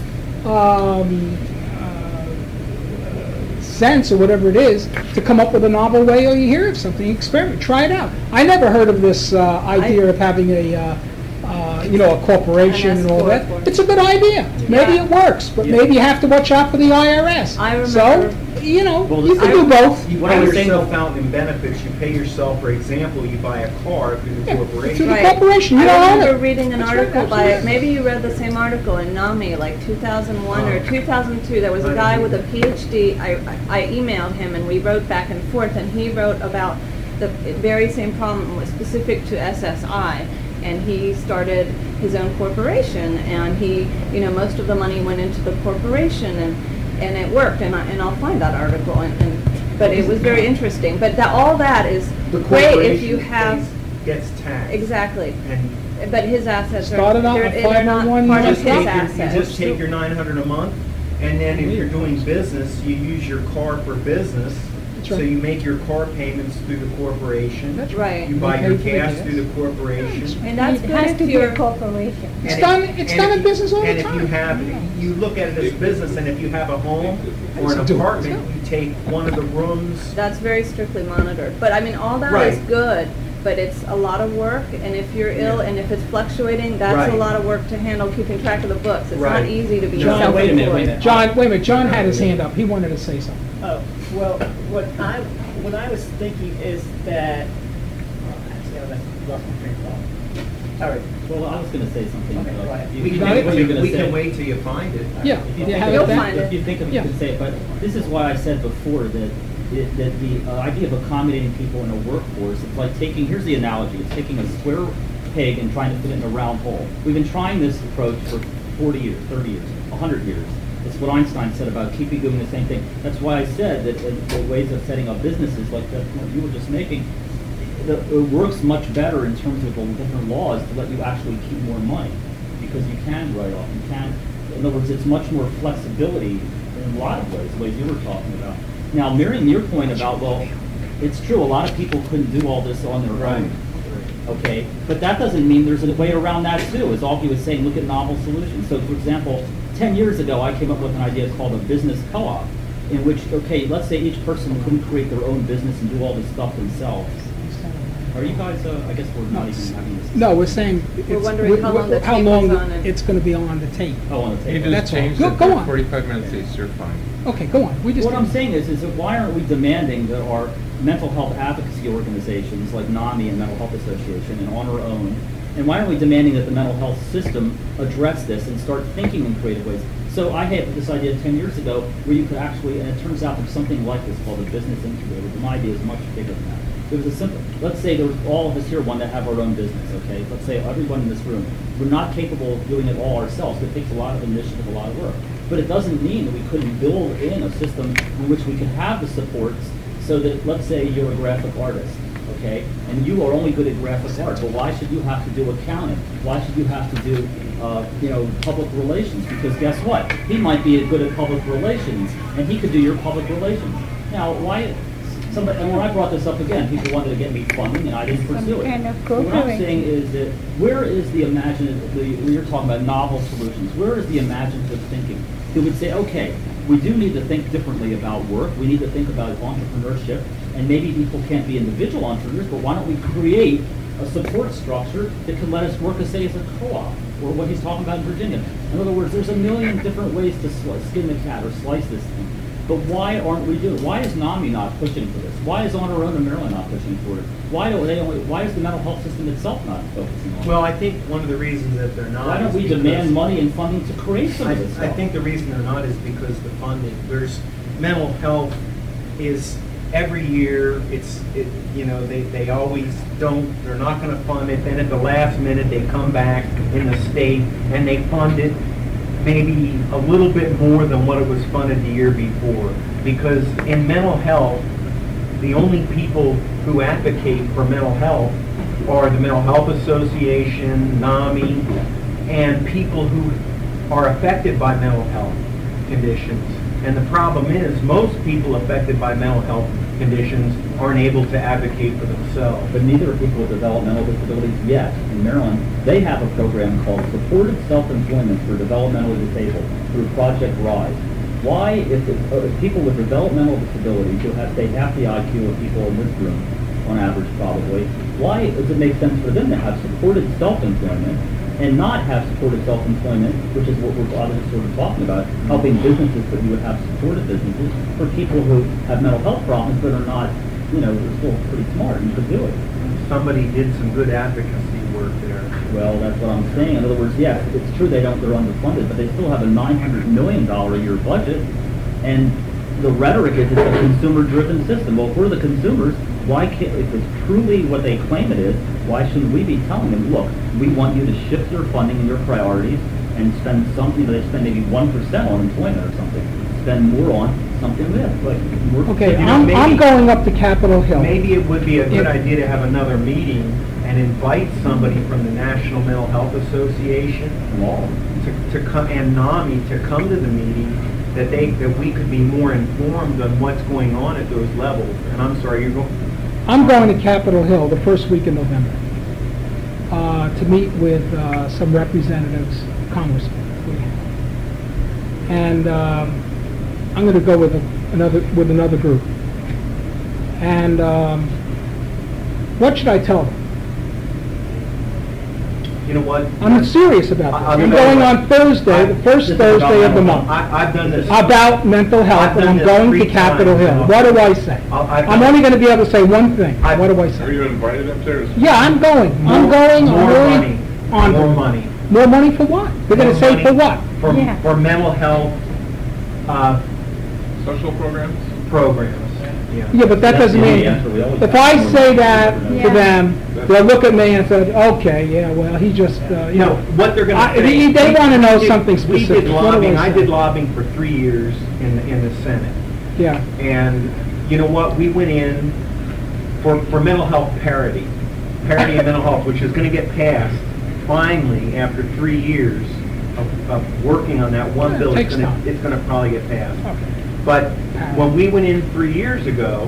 um, uh, sense or whatever it is to come up with a novel way, or you hear of something, experiment, try it out. I never heard of this uh, idea of having a, uh, uh, you know, a corporation An and all S that. corp or- It's a good idea. Maybe Yeah. it works, but Yeah. maybe you have to watch out for the I R S. I remember- So, you know, Well, you this- can I- do both. You What I pay was saying yourself before- out in benefits, you pay yourself, for example, you buy a car through the Yeah, corporation. through the Right. corporation, you I don't own remember it. reading an That's right, article by, absolutely. maybe you read the same article in NAMI, like two thousand one or Oh. two thousand two. There was a I guy didn't with a read that. PhD. I, I I emailed him and we wrote back and forth, and he wrote about the very same problem was specific to S S I. And he started his own corporation, and he, you know, most of the money went into the corporation, and, and it worked, and I, and I'll find that article, and, and, but it was very interesting. But that, all that is The great if you corporation have, pays- Gets taxed. exactly. And But his assets are, Started out they're, with they're not five oh one, part you of just his take your, you assets. just take your nine hundred a month, and then if you're doing business, you use your car for business. That's So right. you make your car payments through the corporation. That's right. You buy You your pay for the gas gas. through the corporation. And that's It good has if to be you're, a corporation. It's And done- if- it's and done if in you- business all the And if you time. have, you look at it as business, and if you have a home or an It's doing apartment, itself. you take one of the rooms. that's very strictly monitored. But I mean, all that Right. is good, but it's a lot of work, and if you're ill Yeah. and if it's fluctuating, that's a Right. lot of work to handle, keeping track of the books. It's not Right. easy to be John, self-employed. wait a minute, wait a minute. John, wait a minute, John had his hand up. He wanted to say something. Oh, well, what I, what I was thinking is that, oh, actually, I lost my train of thought. All right, Well, I was gonna say something. Okay, uh, go ahead. you- We you can, got think it? what you're gonna we say. can wait till you find it. Yeah, If you you think have You'll it find back. it. If you think of it, Yeah. you can say it, but this is why I said before that, it- that the uh, idea of accommodating people in a workforce, it's like taking, here's the analogy, it's taking a square peg and trying to fit it in a round hole. We've been trying this approach for forty years, thirty years, one hundred years. It's what Einstein said about keeping doing the same thing. That's why I said that uh, the ways of setting up businesses, like the point you were just making, the, it works much better in terms of the different laws to let you actually keep more money, because you can write off, you can, in other words, it's much more flexibility in a lot of ways, the ways you were talking about. Now, mirroring your point about, well, it's true, a lot of people couldn't do all this on their own. Okay, but that doesn't mean there's a way around that too, as Augie was saying, look at novel solutions. So for example, ten years ago, I came up with an idea called a business co-op, in which, okay, let's say each person couldn't create their own business and do all this stuff themselves. Are you guys, uh, I guess we're not even having this. No, we're saying. it's- wondering how long the how tape long was on it. it's gonna be on the tape. Oh, on the You table. That's just all. changed Go- it go to on. forty-five minutes each, you're fine. Okay, go on. We just. What I'm saying is, is that why aren't we demanding that our mental health advocacy organizations like NAMI and Mental Health Association and On Our Own, and why aren't we demanding that the mental health system address this and start thinking in creative ways? So I had this idea ten years ago where you could actually, and it turns out there's something like this called a business incubator, but my idea is much bigger than that. It was a simple, let's say there was all of us here want to have our own business, okay? Let's say everyone in this room, we're not capable of doing it all ourselves. It takes a lot of initiative, a lot of work. But it doesn't mean that we couldn't build in a system in which we could have the supports so that, let's say you're a graphic artist, okay? And you are only good at graphic art, but why should you have to do accounting? Why should you have to do, uh, you know, public relations? Because guess what? He might be good at public relations, and he could do your public relations. Now, why, somebody, and when I brought this up again, people wanted to get me funding, and I didn't pursue it. kind of So what I'm cooperation. saying is that, where is the imaginative, the, when you're talking about novel solutions, where is the imaginative thinking? It would say, okay, we do need to think differently about work, we need to think about entrepreneurship, and maybe people can't be individual entrepreneurs, but why don't we create a support structure that can let us work, as say, as a co-op, or what he's talking about in Virginia. In other words, there's a million different ways to sli- skin the cat or slice this thing. But why aren't we doing it? Why is NAMI not pushing for this? Why is On Our Own in Maryland not pushing for it? Why don't they only, why is the mental health system itself not focusing on it? Well, I think one of the reasons that they're not. Why don't is we because- demand money and funding to create some I, of this I stuff? think the reason they're not is because the funding. There's, mental health is, every year, it's, it, you know, they, they always don't, they're not gonna fund it, then at the last minute, they come back in the state and they fund it maybe a little bit more than what it was funded the year before. Because in mental health, the only people who advocate for mental health are the Mental Health Association, NAMI, and people who are affected by mental health conditions. And the problem is, most people affected by mental health conditions aren't able to advocate for themselves. But neither are people with developmental disabilities yet. In Maryland, they have a program called Supported Self-Employment for Developmentally Disabled through Project RISE. Why, if, it, uh, if people with developmental disabilities, who have, say, half the I Q of people in this room, on average probably, why does it make sense for them to have supported self-employment and not have supported self-employment, which is what we're obviously sort of talking about, helping businesses, but you would have supported businesses for people who have mental health problems but are not, you know, they're still pretty smart and could do it. Somebody did some good advocacy work there. Well, that's what I'm saying. In other words, yes, it's true they don't, they're underfunded, but they still have a nine hundred million dollars a year budget, and the rhetoric is it's a consumer-driven system. Well, if we're the consumers, why can't, if it's truly what they claim it is, why shouldn't we be telling them, look, we want you to shift your funding and your priorities and spend something, they spend maybe one percent on employment or something, spend more on something this, like, more. Okay, You know, I'm, maybe- I'm going up to Capitol Hill. Maybe it would be a good Yeah. idea to have another meeting and invite somebody from the National Mental Health Association Law. to, to come, and NAMI to come to the meeting, that they, that we could be more informed on what's going on at those levels. And I'm sorry, you're going, I'm going to Capitol Hill the first week in November uh, to meet with uh, some representatives, congressmen. we have. And um, I'm going to go with a, another with another group. And um, what should I tell them? you know what? I'm serious about I- this. I'll I'm tell you going what. on Thursday, the first This is Thursday of the about- month, I, I've done this. about mental health, I've and done I'm this going to three Capitol times Hill. now. What do I say? I'll- I've I'm done- only going to be able to say one thing. I've- What do I Are say? you invited up there? Yeah, I'm going. I'm More- going. I'm More really money. on More money. More money for what? They're going More to say money for what? For, Yeah. for mental health, uh, Social programs? programs, yeah. Yeah, but that That's doesn't the mean, answer we always if have. I say that to Yeah. them, they'll look at me and say, okay, yeah, well, he just, uh, you You know, know. what they're gonna I- say. they- they we- wanna know we did- something We specific. did What do I lobbying, I say? did lobbying for three years in, the in the Senate. Yeah, And you know what, we went in for, for mental health parity, parity in mental health, which is gonna get passed finally after three years of, of working on that one Yeah, it bill. It's takes gonna, time. it's gonna probably get passed. okay. But when we went in three years ago,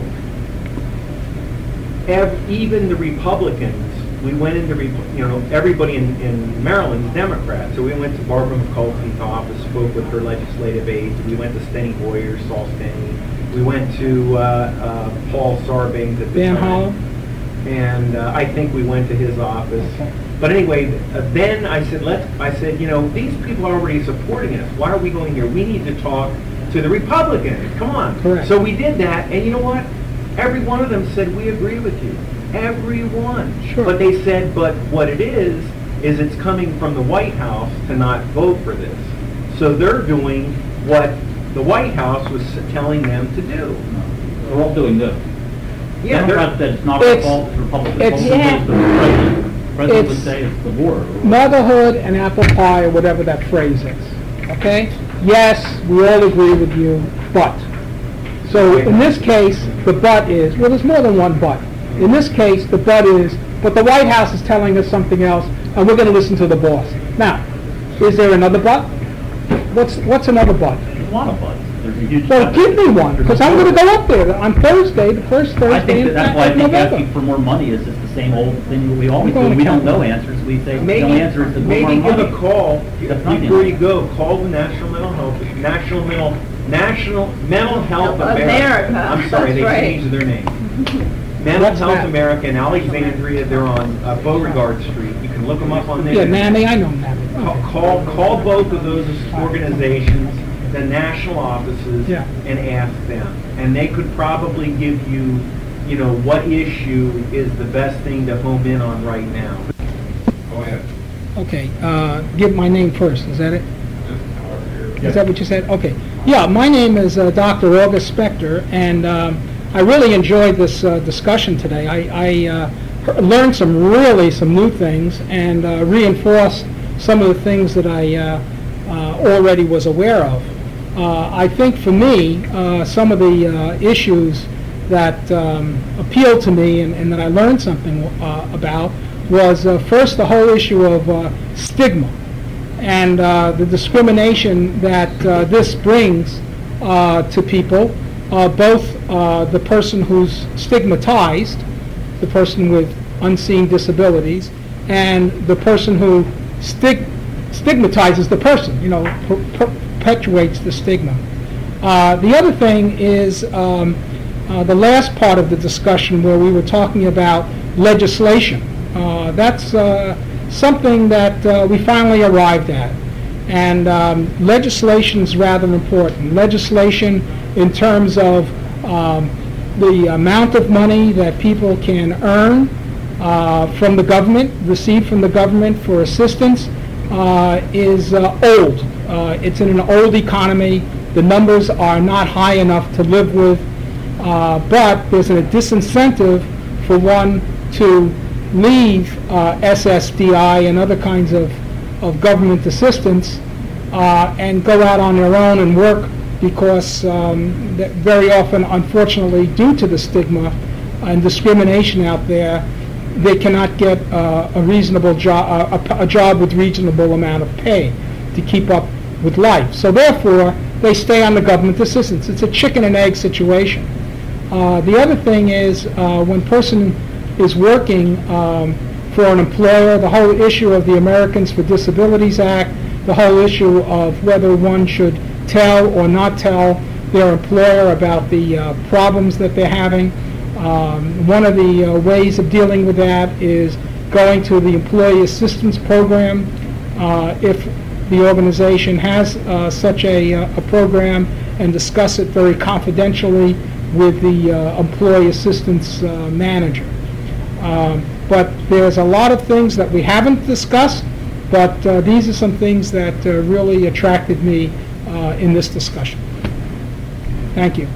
ev- even the Republicans, we went into, Rep- you know, everybody in, in Maryland's Democrat. So we went to Barbara McCulkey's office, spoke with her legislative aides. We went to Steny Hoyer, saw Steny. We went to uh, uh, Paul Sarbanes at the Van time. Hollow? And uh, I think we went to his office. Okay. But anyway, uh, then I said, let's, I said, you know, these people are already supporting us. Why are we going here? We need to talk to the Republicans. Come on. Correct. So we did that, and you know what? Every one of them said, we agree with you. Everyone. Sure. But they said, but what it is, is it's coming from the White House to not vote for this. So they're doing what the White House was telling them to do. They're all doing this. Yeah, they're- Democrats said it's not our It's- fault, it's Republicans' it's- fault, it's the president. President would It's- say it's the war. Motherhood and apple pie, or whatever that phrase is, okay? Yes, we all agree with you, but. So in this case, the but is, well, there's more than one but. In this case, the but is, but the White House is telling us something else, and we're gonna listen to the boss. Now, is there another but? What's, what's another but? There's a lot of butts. There's a huge. Well, give me one, because I'm gonna go up there on Thursday, the first I Thursday think in that that's why I in think November. asking for more money is just the same old thing that we always I'm do. going We to don't know Capitol. answers, we say, the Maybe, only answer is to go more maybe give money. a call That's not the before you answer. go. Call the National Mental Health, National Mental, National Mental Health America. America. I'm sorry, they That's right. changed their name. Mental What's Health that? America in Alexandria. They're on uh, Beauregard Street. You can look them up on there. Yeah, NAMI, I know NAMI. Call, Okay. call, call both of those organizations, the national offices, Yeah. and ask them. And they could probably give you, you know, what issue is the best thing to home in on right now. Go ahead. Okay, uh, give my name first, is that it? Is that what you said? Okay. Yeah, my name is uh, Doctor August Spector, and um, I really enjoyed this uh, discussion today. I, I uh, he- learned some really some new things and uh, reinforced some of the things that I uh, uh, already was aware of. Uh, I think for me, uh, some of the uh, issues that um, appealed to me and, and that I learned something uh, about was uh, first the whole issue of uh, stigma and uh, the discrimination that uh, this brings uh, to people, uh, both uh, the person who's stigmatized, the person with unseen disabilities, and the person who stig- stigmatizes the person, you know, per- perpetuates the stigma. Uh, the other thing is um, uh, the last part of the discussion where we were talking about legislation. Uh, that's uh, something that uh, we finally arrived at. And um, legislation is rather important. Legislation in terms of um, the amount of money that people can earn uh, from the government, receive from the government for assistance, uh, is uh, old. Uh, it's in an old economy. The numbers are not high enough to live with, uh, but there's a disincentive for one to leave uh, S S D I and other kinds of, of government assistance uh, and go out on their own and work, because um, that very often, unfortunately, due to the stigma and discrimination out there, they cannot get uh, a reasonable job, a, a job with reasonable amount of pay to keep up with life. So therefore, they stay on the government assistance. It's a chicken and egg situation. Uh, the other thing is uh, when a person is working um, for an employer, the whole issue of the Americans with Disabilities Act, the whole issue of whether one should tell or not tell their employer about the uh, problems that they're having. Um, one of the uh, ways of dealing with that is going to the employee assistance program. Uh, if the organization has uh, such a, uh, a program, and discuss it very confidentially with the uh, employee assistance uh, manager. Um, but there's a lot of things that we haven't discussed, but uh, these are some things that uh, really attracted me uh, in this discussion. Thank you.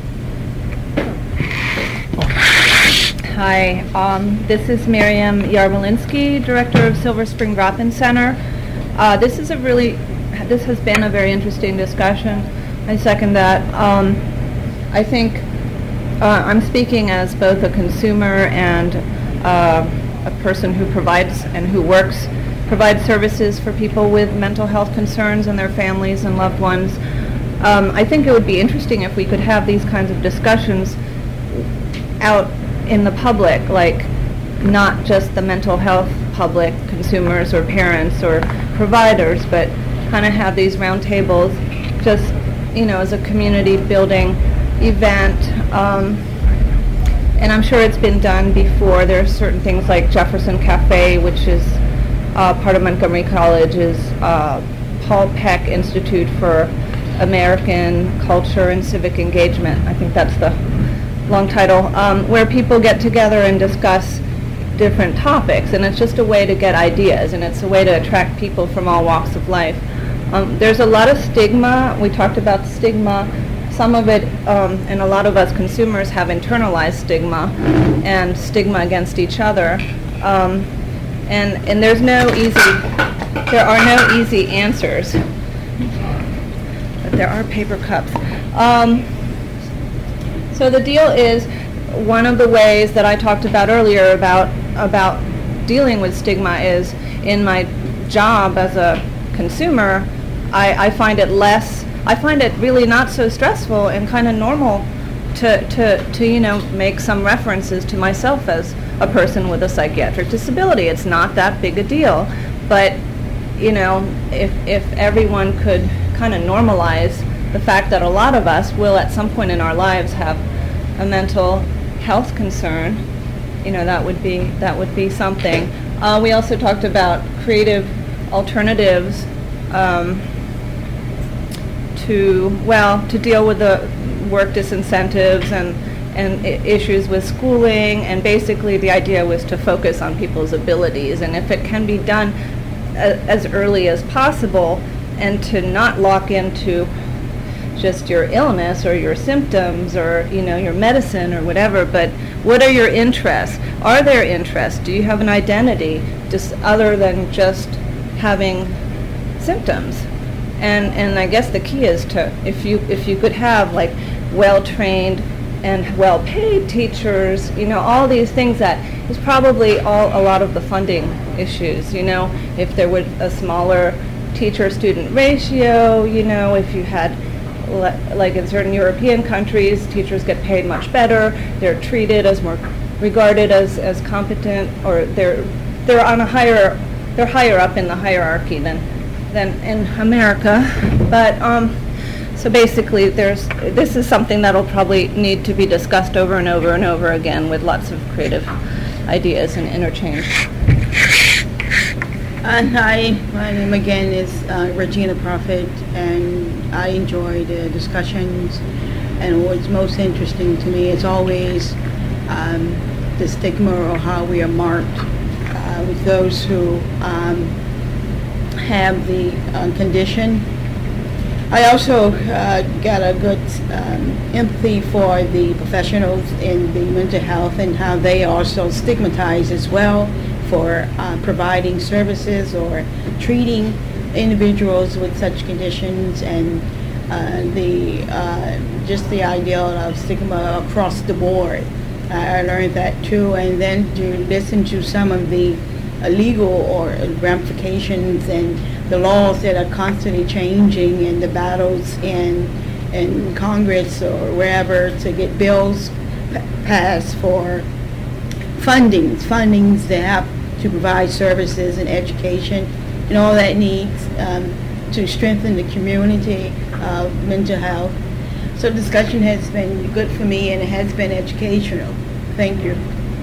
Hi, um, this is Miriam Yarmolinsky, Director of Silver Spring Drop-In Center. Uh, this is a really, this has been a very interesting discussion. I second that. Um, I think uh, I'm speaking as both a consumer and uh, a person who provides and who works, provides services for people with mental health concerns and their families and loved ones. Um, I think it would be interesting if we could have these kinds of discussions out in the public, like not just the mental health public, consumers or parents or providers, but kind of have these round tables just, you know, as a community building event. Um, and I'm sure it's been done before. There are certain things like Jefferson Cafe, which is uh, part of Montgomery College's uh, Paul Peck Institute for American Culture and Civic Engagement. I think that's the long title, um, where people get together and discuss different topics, and it's just a way to get ideas, and it's a way to attract people from all walks of life. Um, there's a lot of stigma. We talked about stigma. Some of it, um, and a lot of us consumers have internalized stigma and stigma against each other. Um, and and there's no easy, there are no easy answers, but there are paper cups. Um, so the deal is, one of the ways that I talked about earlier about about dealing with stigma is in my job as a consumer, I, I find it less, I find it really not so stressful and kind of normal to, to, to, you know, make some references to myself as a person with a psychiatric disability. It's not that big a deal. But, you know, if, if everyone could kind of normalize the fact that a lot of us will at some point in our lives have a mental health concern, you know, that would be that would be something. Uh, we also talked about creative alternatives um, to well to deal with the work disincentives and and I- issues with schooling, and basically the idea was to focus on people's abilities, and if it can be done a- as early as possible, and to not lock into just your illness or your symptoms or, you know, your medicine or whatever, but what are your interests? Are there interests? Do you have an identity just other than just having symptoms? And and I guess the key is to, if you if you could have like well-trained and well-paid teachers, you know, all these things, that is probably all a lot of the funding issues, you know, if there was a smaller teacher-student ratio, you know, if you had, like in certain European countries, teachers get paid much better. They're treated as more, regarded as, as competent, or they're they're on a higher, they're higher up in the hierarchy than than in America. But um, so basically, there's this is something that'll probably need to be discussed over and over and over again with lots of creative ideas and interchange. And hi, my name again is uh, Regina Prophet, and I enjoy the discussions. And what's most interesting to me is always um, the stigma or how we are marked uh, with those who um, have the uh, condition. I also uh, got a good um, empathy for the professionals in the mental health and how they are so stigmatized as well for uh, providing services or treating individuals with such conditions, and uh, the uh, just the idea of stigma across the board. I learned that too, and then to listen to some of the uh, legal or ramifications and the laws that are constantly changing, and the battles in in Congress or wherever to get bills p- passed for fundings, fundings that have to provide services and education and all that needs um, to strengthen the community of mental health. So discussion has been good for me, and it has been educational. Thank you.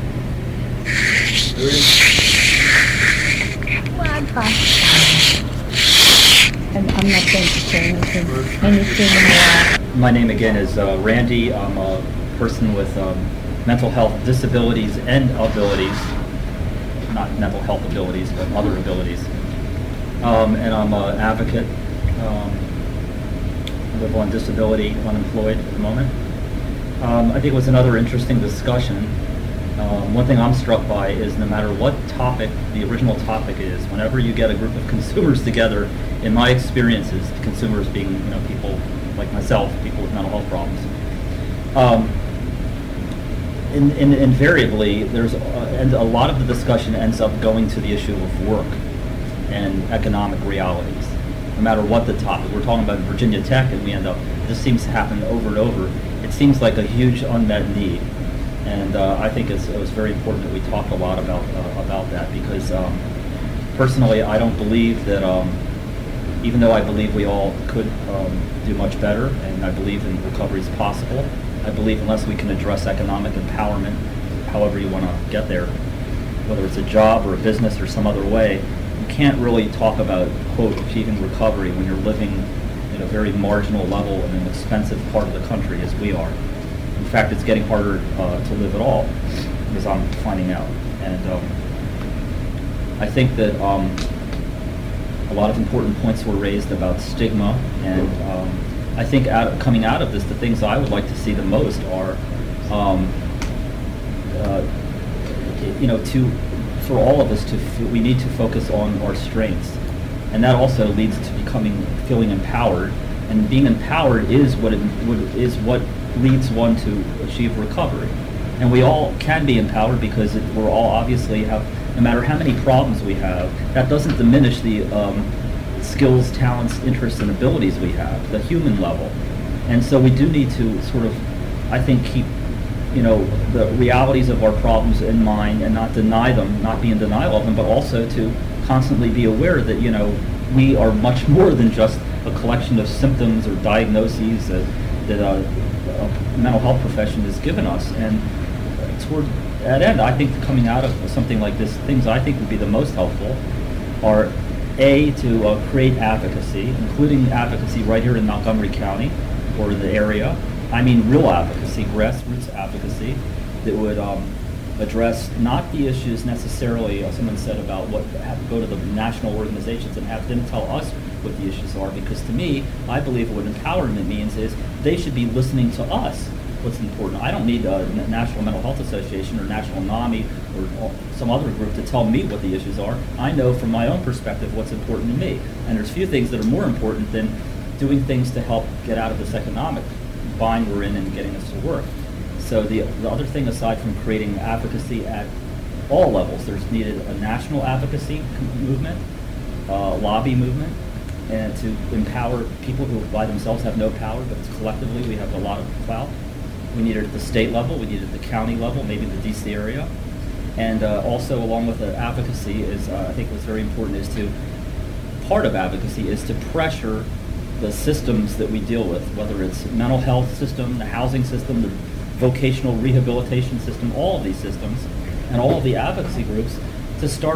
And I'm not going to say anything, anything more. My name again is uh, Randy. I'm a person with um, mental health disabilities and abilities, not mental health abilities, but other abilities. Um, and I'm an advocate. Um, I live on disability, unemployed at the moment. Um, I think it was another interesting discussion. Um, one thing I'm struck by is no matter what topic the original topic is, whenever you get a group of consumers together, in my experiences, consumers being you know people like myself, people with mental health problems, um, in, in, invariably there's uh, and a lot of the discussion ends up going to the issue of work and economic realities. No matter what the topic, we're talking about Virginia Tech, and we end up. This seems to happen over and over. It seems like a huge unmet need. And uh, I think it's, it was very important that we talked a lot about uh, about that, because um, personally, I don't believe that, um, even though I believe we all could um, do much better, and I believe in recovery is possible, I believe unless we can address economic empowerment, however you want to get there, whether it's a job or a business or some other way, you can't really talk about, quote, achieving recovery when you're living at a very marginal level in an expensive part of the country as we are. In fact, it's getting harder uh, to live at all, as I'm finding out. And um, I think that um, a lot of important points were raised about stigma, and um, I think out of, coming out of this, the things I would like to see the most are, um, uh, you know, to for all of us to f- we need to focus on our strengths, and that also leads to becoming feeling empowered. And being empowered is what it, what is what leads one to achieve recovery. And we all can be empowered because it, we're all obviously have, no matter how many problems we have, that doesn't diminish the um, skills, talents, interests, and abilities we have, the human level. And so we do need to sort of, I think, keep, you know, the realities of our problems in mind and not deny them, not be in denial of them, but also to constantly be aware that, you know, we are much more than just a collection of symptoms or diagnoses that, that uh, a mental health profession has given us. And toward that end, I think coming out of something like this, things I think would be the most helpful are, A, to uh, create advocacy, including advocacy right here in Montgomery County or the area. I mean real advocacy, grassroots advocacy that would um, address not the issues necessarily, uh, someone said about what, have to go to the national organizations and have them tell us what the issues are, because to me, I believe what empowerment means is they should be listening to us what's important. I don't need a National Mental Health Association or National NAMI or some other group to tell me what the issues are. I know from my own perspective what's important to me. And there's few things that are more important than doing things to help get out of this economic bind we're in and getting us to work. So the, the other thing, aside from creating advocacy at all levels, there's needed a national advocacy movement, uh, lobby movement, and to empower people who by themselves have no power, but collectively we have a lot of clout. We need it at the state level, we need it at the county level, maybe the D C area. And uh, also along with the advocacy is, uh, I think what's very important is to, part of advocacy is to pressure the systems that we deal with, whether it's mental health system, the housing system, the vocational rehabilitation system, all of these systems, and all of the advocacy groups, to start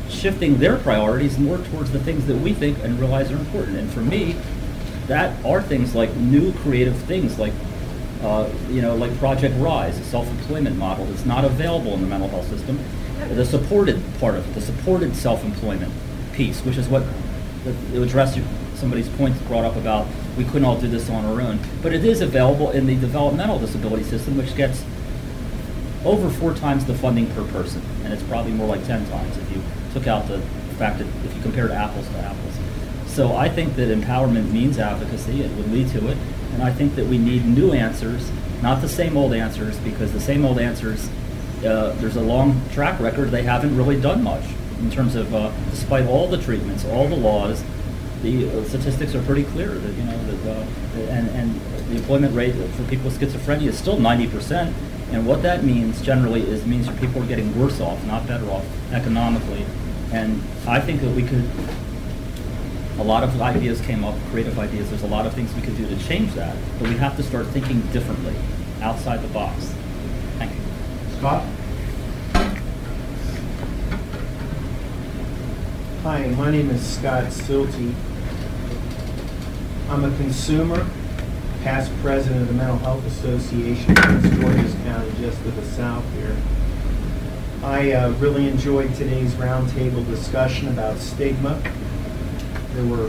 shifting their priorities more towards the things that we think and realize are important. And for me, that are things like new creative things like, uh, you know, like Project Rise, a self-employment model that's not available in the mental health system. The supported part of it, the supported self-employment piece, which is what, to address somebody's point brought up about we couldn't all do this on our own. But it is available in the developmental disability system, which gets over four times the funding per person. And it's probably more like ten times if you took out the fact that if you compared apples to apples. So I think that empowerment means advocacy. It would lead to it. And I think that we need new answers, not the same old answers, because the same old answers, uh, there's a long track record, they haven't really done much in terms of, uh, despite all the treatments, all the laws, the uh, statistics are pretty clear that, you know, that, uh, and, and the employment rate for people with schizophrenia is still ninety percent. And what that means generally is means that people are getting worse off, not better off economically. And I think that we could, a lot of ideas came up, creative ideas. There's a lot of things we could do to change that, but we have to start thinking differently, outside the box. Thank you. Scott? Hi, my name is Scott Silty. I'm a consumer, past president of the Mental Health Association in Prince George's County, just to the south here. I uh, really enjoyed today's roundtable discussion about stigma. There were,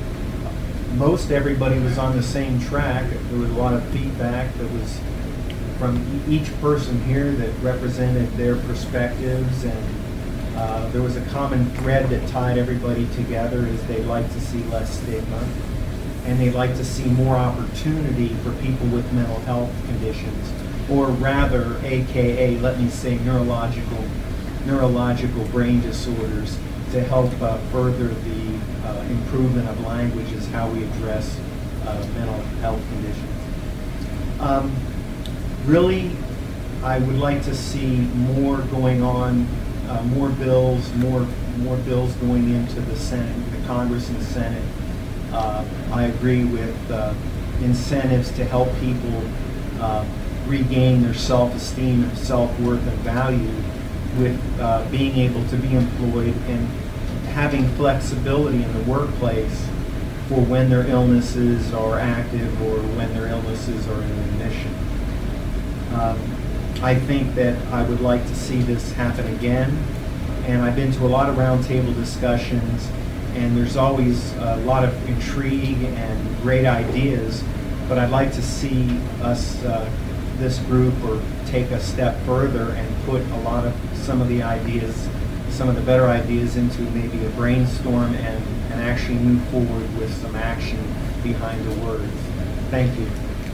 most everybody was on the same track. There was a lot of feedback that was from e- each person here that represented their perspectives, and uh, there was a common thread that tied everybody together is they'd like to see less stigma, and they'd like to see more opportunity for people with mental health conditions, or rather, A K A, let me say, neurological, neurological brain disorders, to help uh, further the uh, improvement of language is how we address uh, mental health conditions. Um, really, I would like to see more going on, uh, more bills, more more bills going into the Senate, the Congress and Senate. Uh, I agree with uh, incentives to help people uh, regain their self-esteem and self-worth and value with uh, being able to be employed and having flexibility in the workplace for when their illnesses are active or when their illnesses are in remission. Um, I think that I would like to see this happen again, and I've been to a lot of roundtable discussions, and there's always a lot of intrigue and great ideas, but I'd like to see us, uh, this group, or take a step further and put a lot of some of the ideas, some of the better ideas into maybe a brainstorm and, and actually move forward with some action behind the words. Thank you.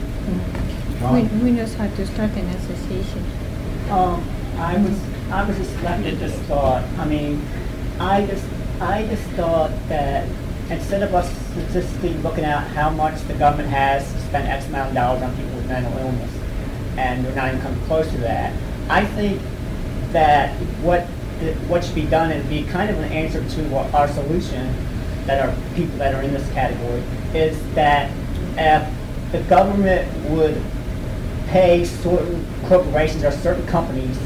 We, we knows how to start an association. Um, I was, I was just left at this thought. I mean, I just, I just thought that instead of us statistically looking at how much the government has to spend X amount of dollars on people with mental illness, and we're not even coming close to that, I think that what the, what should be done and be kind of an answer to what our solution, that are people that are in this category, is that if the government would pay certain corporations or certain companies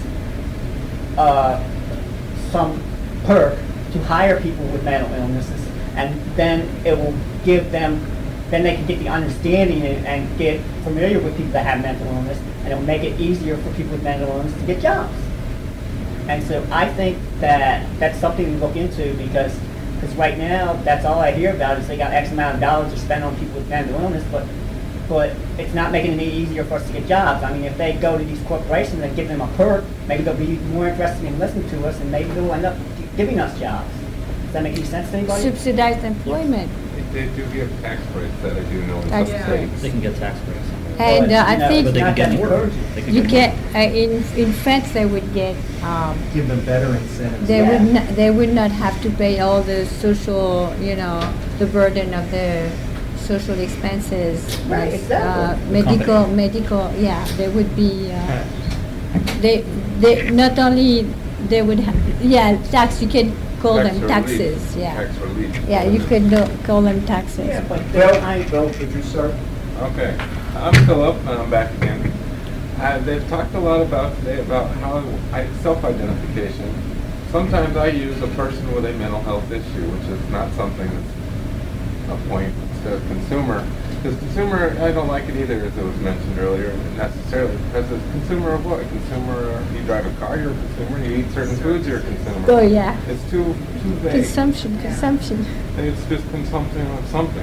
uh, some perk to hire people with mental illnesses, and then it will give them, then they can get the understanding and, and get familiar with people that have mental illness, and it will make it easier for people with mental illness to get jobs. And so I think that that's something to look into, because because right now that's all I hear about is they got X amount of dollars to spend on people with mental illness, but but it's not making it any easier for us to get jobs. I mean, if they go to these corporations and give them a perk, maybe they'll be more interested in listening to us, and maybe they'll end up giving us jobs. Does that make any sense to anybody? Subsidized employment. They do give tax breaks that I do know in Tax some breaks. states. They can get tax breaks. And uh, I you know, think But they can not get that more. encouraging. They can you get get, uh, in, in France, they would get, um, Give them better incentives. they Yeah. would not, they would not have to pay all the social, you know, the burden of the social expenses. Right, like, exactly. uh, medical, medical, yeah, they would be, uh, they, they, not only, they would have, yeah, tax, you can call Tax them relief. taxes, yeah. Tax relief. Yeah, you could no- call them taxes. Yeah, but Well, I, Bill, could you start? Okay, I'm Philip, and I'm back again. Uh, they've talked a lot about today about how I, self-identification, sometimes I use a person with a mental health issue, which is not something that's a point to consumer. Because consumer, I don't like it either, as it was mentioned earlier, necessarily. Because it's consumer of what? Consumer, uh, you drive a car, you're a consumer. You eat certain foods, you're a consumer. Oh, yeah. It's too, too vague. Consumption, consumption. It's just consumption of something.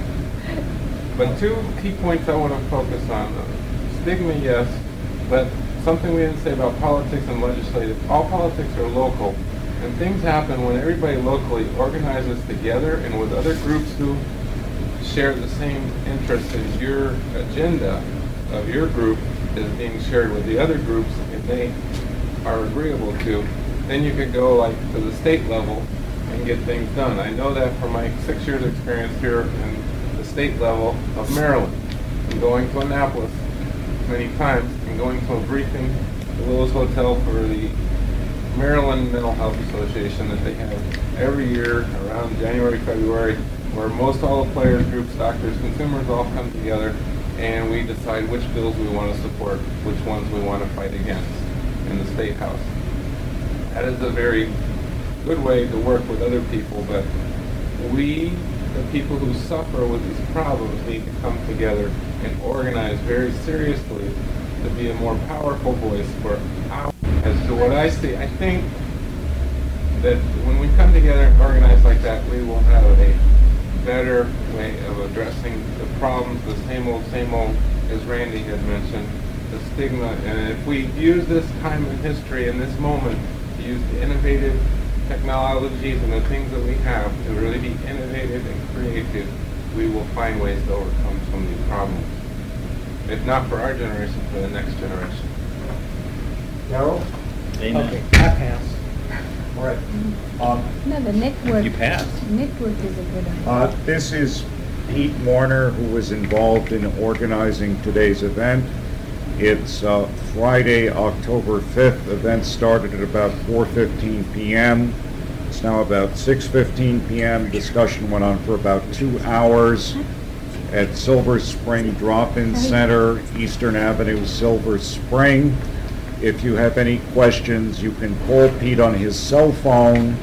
But two key points I want to focus on. Uh, stigma, yes, but something we didn't say about politics and legislative. All politics are local. And things happen when everybody locally organizes together and with other groups who share the same interests as your agenda of your group is being shared with the other groups, if they are agreeable to, then you could go like to the state level and get things done. I know that from my six years experience here in the state level of Maryland, and going to Annapolis many times, and going to a briefing at the Willows Hotel for the Maryland Mental Health Association that they have every year around January, February, where most all the players, groups, doctors, consumers all come together and we decide which bills we want to support, which ones we want to fight against in the State House. That is a very good way to work with other people, but we, the people who suffer with these problems, need to come together and organize very seriously to be a more powerful voice for our, as to what I see. I think that when we come together and organize like that, we will have a better way of addressing the problems, the same old, same old, as Randy had mentioned, the stigma. And if we use this time in history and this moment to use the innovative technologies and the things that we have to really be innovative and creative, we will find ways to overcome some of these problems. If not for our generation, for the next generation. Darrell? Amen. Okay, I pass. All right. Um, No, the network. You passed. Network is a good idea. Uh, This is Pete Warner, who was involved in organizing today's event. It's uh, Friday, October fifth. Event started at about four fifteen p m It's now about six fifteen p m Discussion went on for about two hours at Silver Spring Drop-In Center, Eastern Avenue, Silver Spring. If you have any questions, you can call Pete on his cell phone,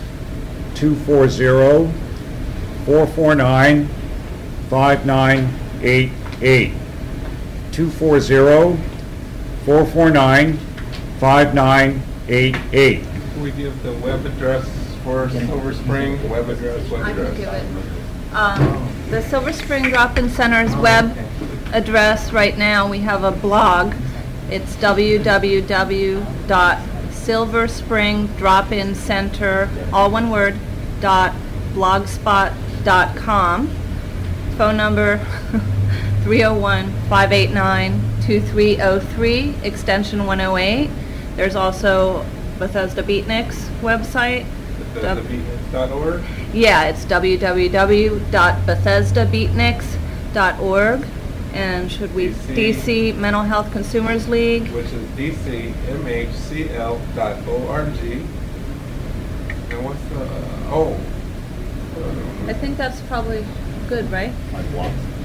two four zero, four four nine, five nine eight eight. two four zero, four four nine, five nine eight eight. Can we give the web address for Silver Spring? Web address, web I address. can give it. Um, the Silver Spring Drop-In Center's web address right now, we have a blog. It's w w w dot silver spring drop in center, all one word, dot blogspot dot com. Phone number three oh one, five eight nine, two three oh three, extension one oh eight. There's also Bethesda Beatniks website. Bethesda Beatniks dot org? Yeah, it's w w w dot bethesda beatniks dot org. And should we, D C D C Mental Health Consumers League? Which is d c m h c l dot org. And what's the, uh, oh. I think that's probably good, right? My blog.